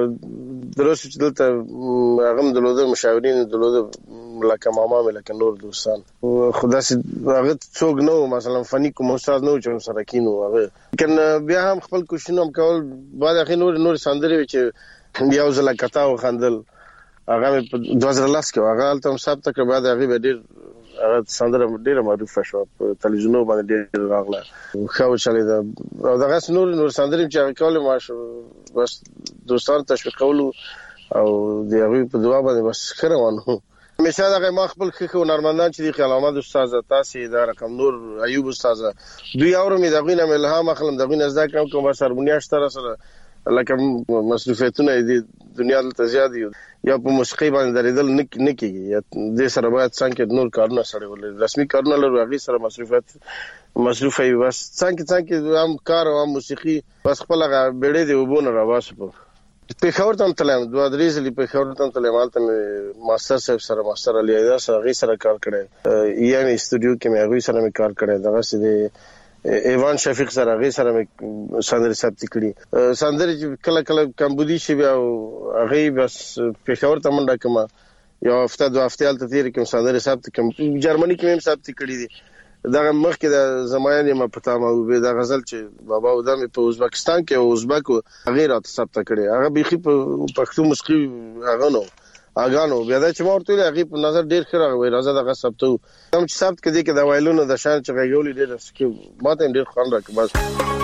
درست چې دلته هغه دلوده مشاورین دلوده لکه ماما مې لکه نور دوستان خدا سي هغه څوک نو مثلا فني کوم استاد نو چې سره کینو هغه کنه بیا هم خپل کوشنوم کول بعد اخی نور نور سندري چې یو ځل کتاو خندل هغه په دوه هزار لس کې هغه تم صاحب تک بعد هغه ډیر هغه سندره ډیره معروفه شو په تلویزیون باندې ډیر راغله خو چالي دا او دغه نور نور سندري چې کول ما شو بس دوستان تشویق کولو او د هغه په دعا باندې بس خروانو همیشه دغه ما خپل خخ او نرمندان چې د خلامت استاد تاسو دا رقم نور ایوب استاد دوی اورو می دغه نه الهام اخلم دغه نه ځکه کوم کوم سرمنیا شته سره لکه مصروفیتونه د دنیا ته زیات دي یا په موسیقي باندې درېدل نه نه کیږي یا د سره باید څنګه نور کارونه سره ولې رسمي کارونه لري هغه سره مصروفیت مصروفه وي بس څنګه څنګه هم کار او موسیقي بس خپل بیړې دی وبونه راواسه په خبر ته تلم دوه درې ځلې په خبر ته تلم مالته ماستر صاحب سره ماستر علي ادا سره غي سره کار کړی یم استودیو کې مې غوي سره مې کار کړی دغه سره ایوان شفیق سره غي سره مې سندري ثبت کړی سندري کله کله کمبودي شي بیا غي بس په خبر ته منډه کما یو هفته دوه هفته الته تیر کوم سندري ثبت کوم جرمني کې مې ثبت کړی دي دا مخکې د زمانه ما پتا ما به دا غزل چې بابا ودم په ازبکستان کې او ازبکو غیر ات ثبت کړي هغه بيخي په پښتو موسیقي هغه نو اغانو بیا دا چې مورته هغه په نظر ډیر خره وي راځه دغه ثبتو هم چې ثبت کړي کې دا وایلونو د شان چې غوړي ډیر سکه ماته ډیر خوان راک بس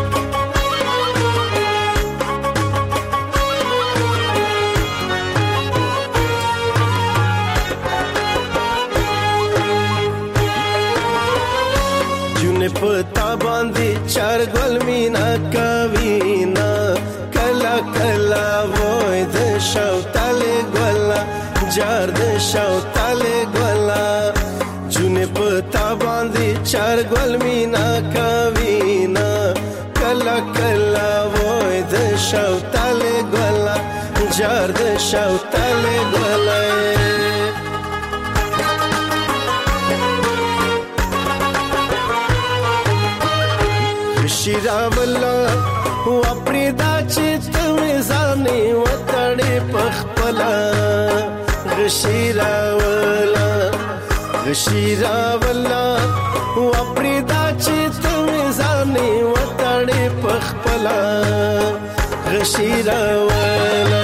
پتا باندې چار ګل مینا کوینا کلا کلا وای د شوتل ګلا جار د شوتل ګلا جون پتا باندې چار ګل مینا کوینا کلا کلا وای د شوتل ګلا جار د شوتل ګلا شیراولا وپریدا چې ته ځانې وتړې پخپلا غشیراولا غشیراولا وپریدا چې ته ځانې وتړې پخپلا غشیراولا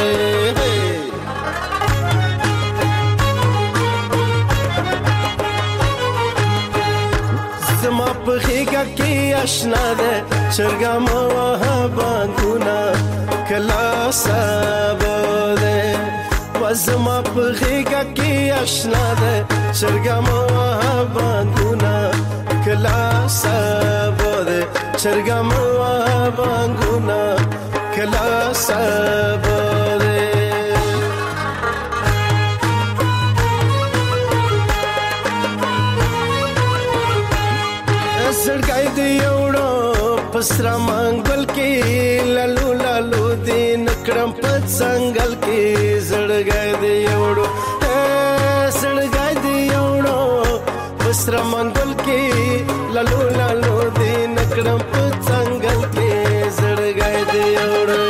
زما په غېږه کې آشنا ده چرګا مو باندونه کلا سبا ده وزما په غېږه کې آشنا ده چرګا مو باندونه کلا سبا ده چرګا مو باندونه کلا سبا زړګای دی یوړو پسرا منګل کې لالو لالو دین کرم په څنګل کې زړګای دی یوړو زړګای دی یوړو پسرا منګل کې لالو لالو دین کرم په څنګل کې زړګای دی یوړو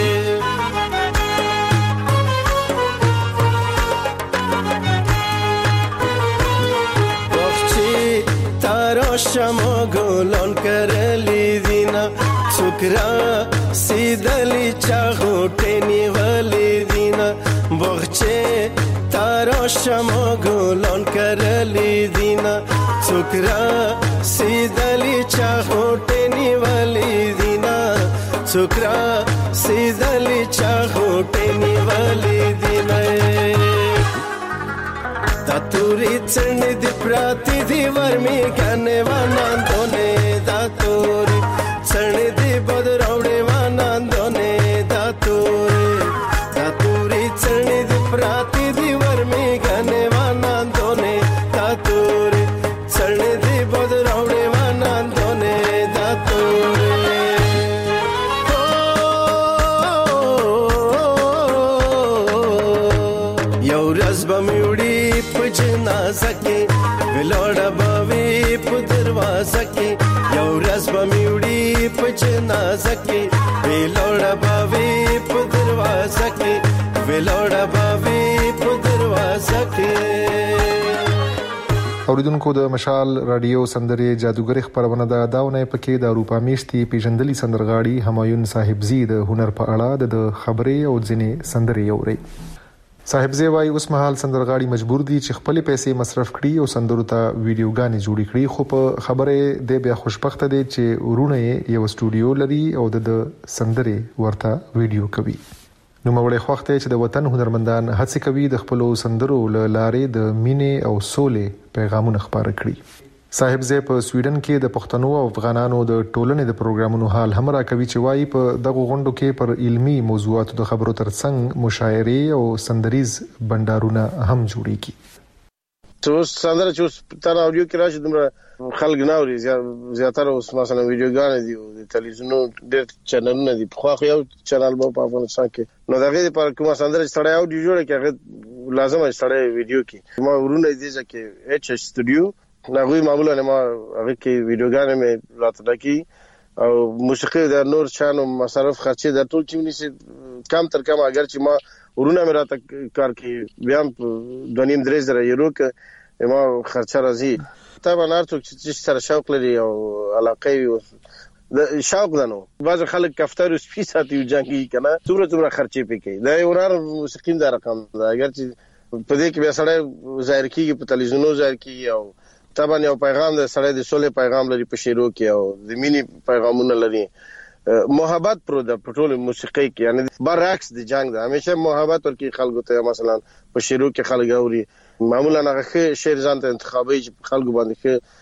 شمو ګلون کرلی دینا څوکرا سیدلی چا غټې نیولې دینا بغچه تارو شمو ګلون کرلی دینا څوکرا سیدلی چا غټې نیولې دینا څوکرا سیدلی چا غټې نیولې دینا تاتو توري څنډې د پراتی دی ورمی کنه واناندونه دا توري څنډې دی بدراوړې واناندونه دا توري دا توري څنډې د پراتی دی ورمی کنه واناندونه دا توري څنډې دی بدراوړې واناندونه دا توري یو رز بمیوړي جنازه کې ویلوړه باوي په دروازه کې یو ورځ به مې وړي په جنازه کې ویلوړه باوي په دروازه کې ویلوړه باوي په دروازه کې. اوریدونکو د مشال رادیو سندرې جادوګر خبرونه دا داونه پکې د اروپا میشتي پیژندلي سندرغاړي همایون صاحبزی د هنر په اړه د خبرې او ځینې سندرې اوري. صاحبزی وايي اوس مهال سندرغاړي مجبور دي چې خپل پیسې مصرف کړي او سندرو ته ویډیوګانې جوړې کړي، خو په خبره د بیا خوشبخته دي چې ورونه یو سټوډیو لري او د سندرې ورته ویډیو کوي. نو موږ خوښته چې د وطن هنرمندان هڅه کوي د خپل سندرو لارې د مینې او سولې پیغامونه خپاره کړي. صاحبزی په سویډن کې د پښتنو او افغانانو د ټولنې د پروګرامونو حال هم راکوي چې وايي په دغه غونډو کې پر علمي موضوعاتو د خبرو ترڅنګ مشاعرې او سندریز بندرونه هم جوړیږي. چې سندره چې تر اوريو کې راشي دومره خلک نه اوري، زیاتره اوس مثلا ویډیوګانې دي او د تلویزیونو ډېر چینلونه دي. خو خو یو چینل به په افغانستان کې نو دغه لپاره کومه سندره چې سړی اوري جوړه کې لازم ہے سړی ویډیو کې ما ورونه دي چې ایچ ایچ سټوډیو ناغوی معمولا ما هغه کې ویډیوګانې مې راتله کی او موسیقي د نور چانو مصرف خرچې د ټول چېونی سي کم تر کم اگر چې ما ورونه مې راته کار کې بیا دونیم درې زره یورو کې ما خرچه راځي. طبعا ارته چې سره شوق لري او علاقه وي د شوق دنو بعض خلک کفتر او سپی ساتي جنگي کنه څومره څومره خرچې پکې دا ورار موسیقي دا رقم دا اگر چې په دې کې بیا سره ظاهر کیږي په تلویزیونو ظاهر کیږي او طبعا یو پیغام د سړی د سولې پیغام لري په شیرو کې او د مینې پیغامونه لري. محبت پر د پټول موسیقي کې یعنی برعکس د جنگ ده همیشه محبت ورکی خلکو ته مثلا په شیرو کې خلک اوري معمولا هغه شعر ځان ته انتخابي خلکو باندې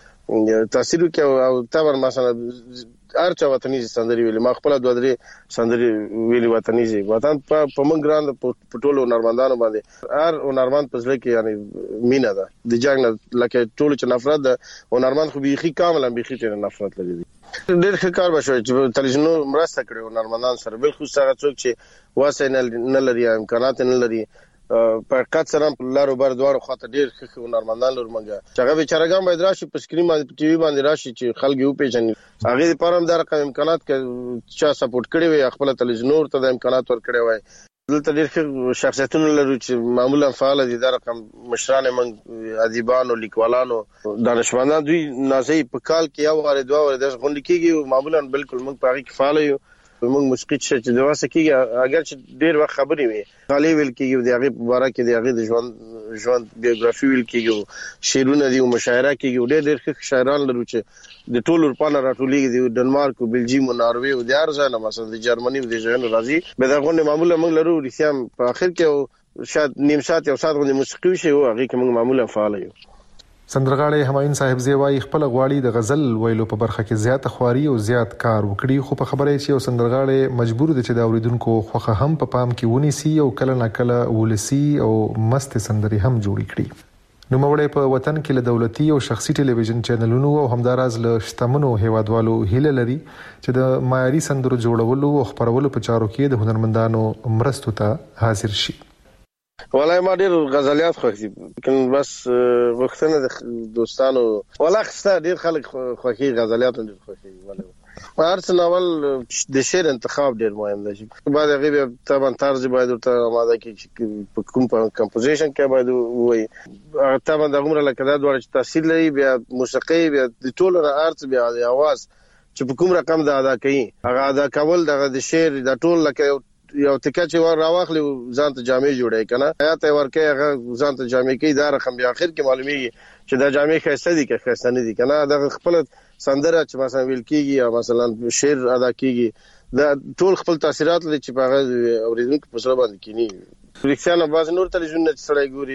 تاثیر کوي او طبعا مثلا ارچا وطني سندري ویلي ما خپل دوه درې سندري ویلي وطني زی وطن په من ګراند پټولو نرمندانو باندې ار او نرمند پزله کې یعنی مینا ده د جنگ لکه ټول چې نفرت ده او نرمند خو بيخي کاملا بيخي ته نفرت لري. ډېر ښه کار بشو چې تلویزیونو مرسته کړو نرمندان سره بالخصوص هغه څوک چې واسه نه لري امکانات نه لري په کات سره لارو بار دوار خاطر ډیر ښه هنرمندان لور منګه چې هغه بیچارهګان باید راشي په سکرین باندې په ټي وي باندې راشي چې خلک یو پیژني هغه لپاره هم دا رقم امکانات کې چا سپورټ کړي وي خپل تلویزیون ته د امکانات ور کړی وي دلته ډیر ښه شخصیتونه لري چې معمولا فعال دي دا رقم مشران من ادیبانو لیکوالانو دانشمندان دوی نازي په کال کې یو غره دوه ور د غونډه کېږي معمولا بالکل موږ په هغه کې فعال یو موږ موسیقي چې د واسه کېږي اگر چې ډیر وخت خبرې وي غالي ویل کېږي د هغه مبارک دی هغه د ژوند ژوند بایوګرافي ویل کېږي شعرونه دي او مشاعره کېږي ډېر ډېر ښه شاعران لرو چې د ټولو اروپا نه راټولېږي د ډنمارک او بلجیم او ناروې او د ارزانه مثلا د جرمني او د ژوند راځي به دا غونډه معمولا موږ لرو ریسام په اخر کې شاید نیم ساعت او ساعت غونډه موسیقي شي او هغه کې موږ معمولا فعال یو. سندرغاړي همایون صاحبزی وايي خپل غواړي د غزل ویلو په برخه کې زیات خواري او زیات کار وکړي، خو په خبره چې یو سندرغاړي مجبور دي چې د اوریدونکو خوخه هم په پام کې ونیسي او کله نه کله ولسی او مست سندري هم جوړ کړي. نو موږ په وطن کې له دولتي او شخصي ټلویزیون چینلونو او همداراز له شتمنو هیوادوالو هیله لري چې د معیاري سندرو جوړولو او خبرولو په چارو کې د هنرمندانو مرستو ته حاضر شي. والله ما ډیر غزلیات خوښي لیکن بس وختونه د دوستانو والله خسته ډیر خلک خوښي غزلیات ډیر خوښي والله هر څه ناول د شعر انتخاب ډیر مهم دی بعد هغه طبعا طرز باید ورته آماده کی په کوم کمپوزیشن کې باید وای طبعا د عمر لکه دا ډول تاثیر لري بیا موسیقي بیا د ټولو ارت بیا د आवाज چې په کوم رقم دا ادا کوي هغه ادا کول د شعر د ټول لکه یو تکه چې ور راوخلی ځان ته جامې جوړای کنه حیات ورکه هغه ځان ته جامې کې دا رقم بیا اخر کې معلومیږي چې دا جامې خسته دي که خسته نه دي کنه دا خپل سندره چې مثلا ویل کیږي یا مثلا شعر ادا کیږي دا ټول خپل تاثیرات لري چې په اوریدونکو په سره باندې کینی ریښتیا باز نور تلویزیون نه سړی ګوري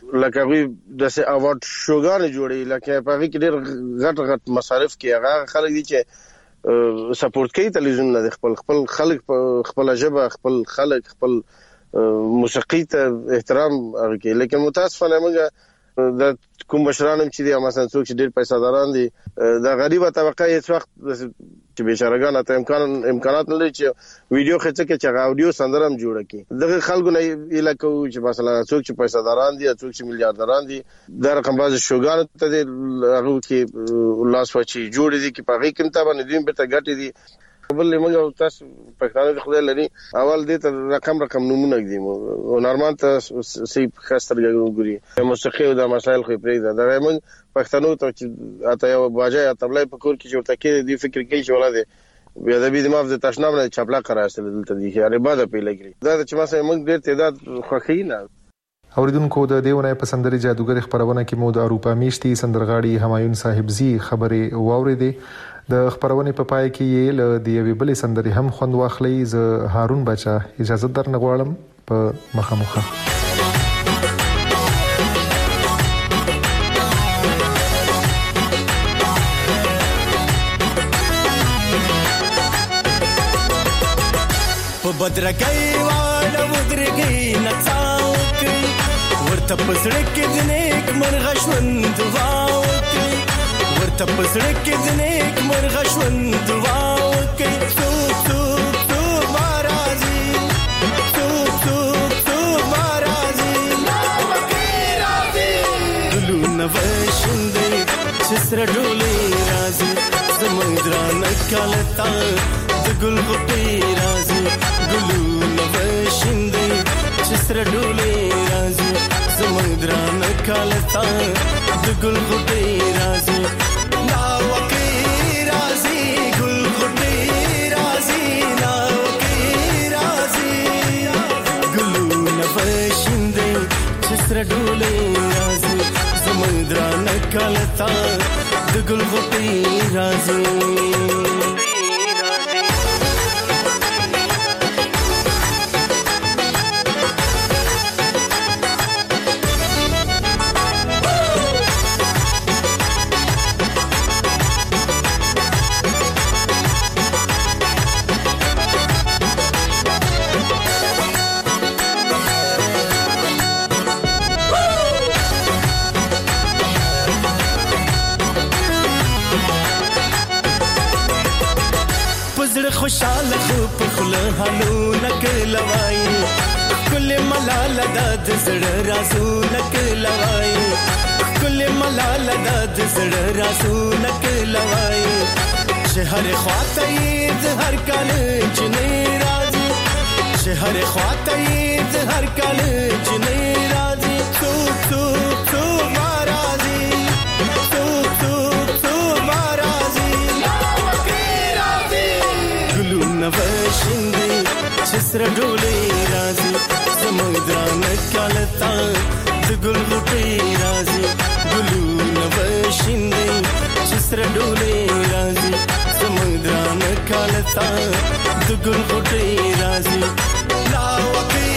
لکه وی د سه اوارد شوګان جوړي لکه په کې ډېر غټ غټ مصارف کې هغه خلک دي چې سپورټ کوي تلویزیون نه خپل خپل خلک خپل ژبه خپل خلک خپل موسیقي ته احترام کوي لیکن متاسفانه موږ د کوم مشرانم چې دی مثلا څوک چې ډېر پیسې داران دي د غریبه طبقه هیڅ وخت چې بیچارهګان ته امکان امکانات نه لري چې ویډیو خڅه کې چې اډیو سندرم جوړ کړي دغه خلکو نه الکو چې مثلا څوک چې پیسې داران دي څوک چې میلیارډران دي د رقم باز شوګان ته د هغه کې الله سوچي جوړ دي چې په هغه کې ته باندې دیم په تګټي دي بل موږ تاسو پښتانه د خدای لري اول دې ته رقم رقم نمونه دي او نورمال ته سي خستر ګوري موسیقي او د مسایل خو پرې ده دا موږ پښتنو ته چې اته یو باجه یا تبلای په کور کې جوړ تکي دي فکر کوي چې ولاده بیا د بيد ماف د تشناب نه چپلا قراستل دلته دي چې اره باده پیل کړی دا چې مثلا موږ ډېر تعداد خوخی نه اوریدونکو د دیونه په سندري جادوګر خبرونه کې مو د اروپا میشتي سندرغاړي همایون صاحبزي خبره واوریدې د خبرونه په پای کې یې ل دی وی بلې سندري هم خوند واخلي ز هارون بچا اجازه در نغواړم په مخامخه په بدرګي واړه ودرګي نڅاو کوي ورته پسړه کې د نیک مرغ ژوند دعا کوي ورته پسړه کې د نیک مرغ ژوند دعا کوي څوک څوک څوک مارازي څوک څوک څوک مارازي ګلونه وشندې چې سره ډولې راځي زمودران کالتا د ګل غوټې راځي ګلونه وشندې چې سره ډولې راځي زمودران کالتا د ګل غوټې راځي نا وکي راځي ګل غوټې راځي نا وکي راځي ګلونه وشندې چې سره ډولې راځي زمودران کالتا د ګل غوټې راځي خوشاله خو په خله حالو نکلوای کله ملال د زړه رازو نکلوای کله ملال د زړه رازو نکلوای شهر خواته د هر کال جنې راځي شهر خواته د هر کال جنې راځي څوک څوک څوک ناراضي څوک څوک څوک ناراضي وشندې چې سره ډولې راځي سمودران کالتا د ګل غوټې راځي ګلونه وشندې چې سره ډولې راځي سمودران کالتا د ګل غوټې راځي لا وکي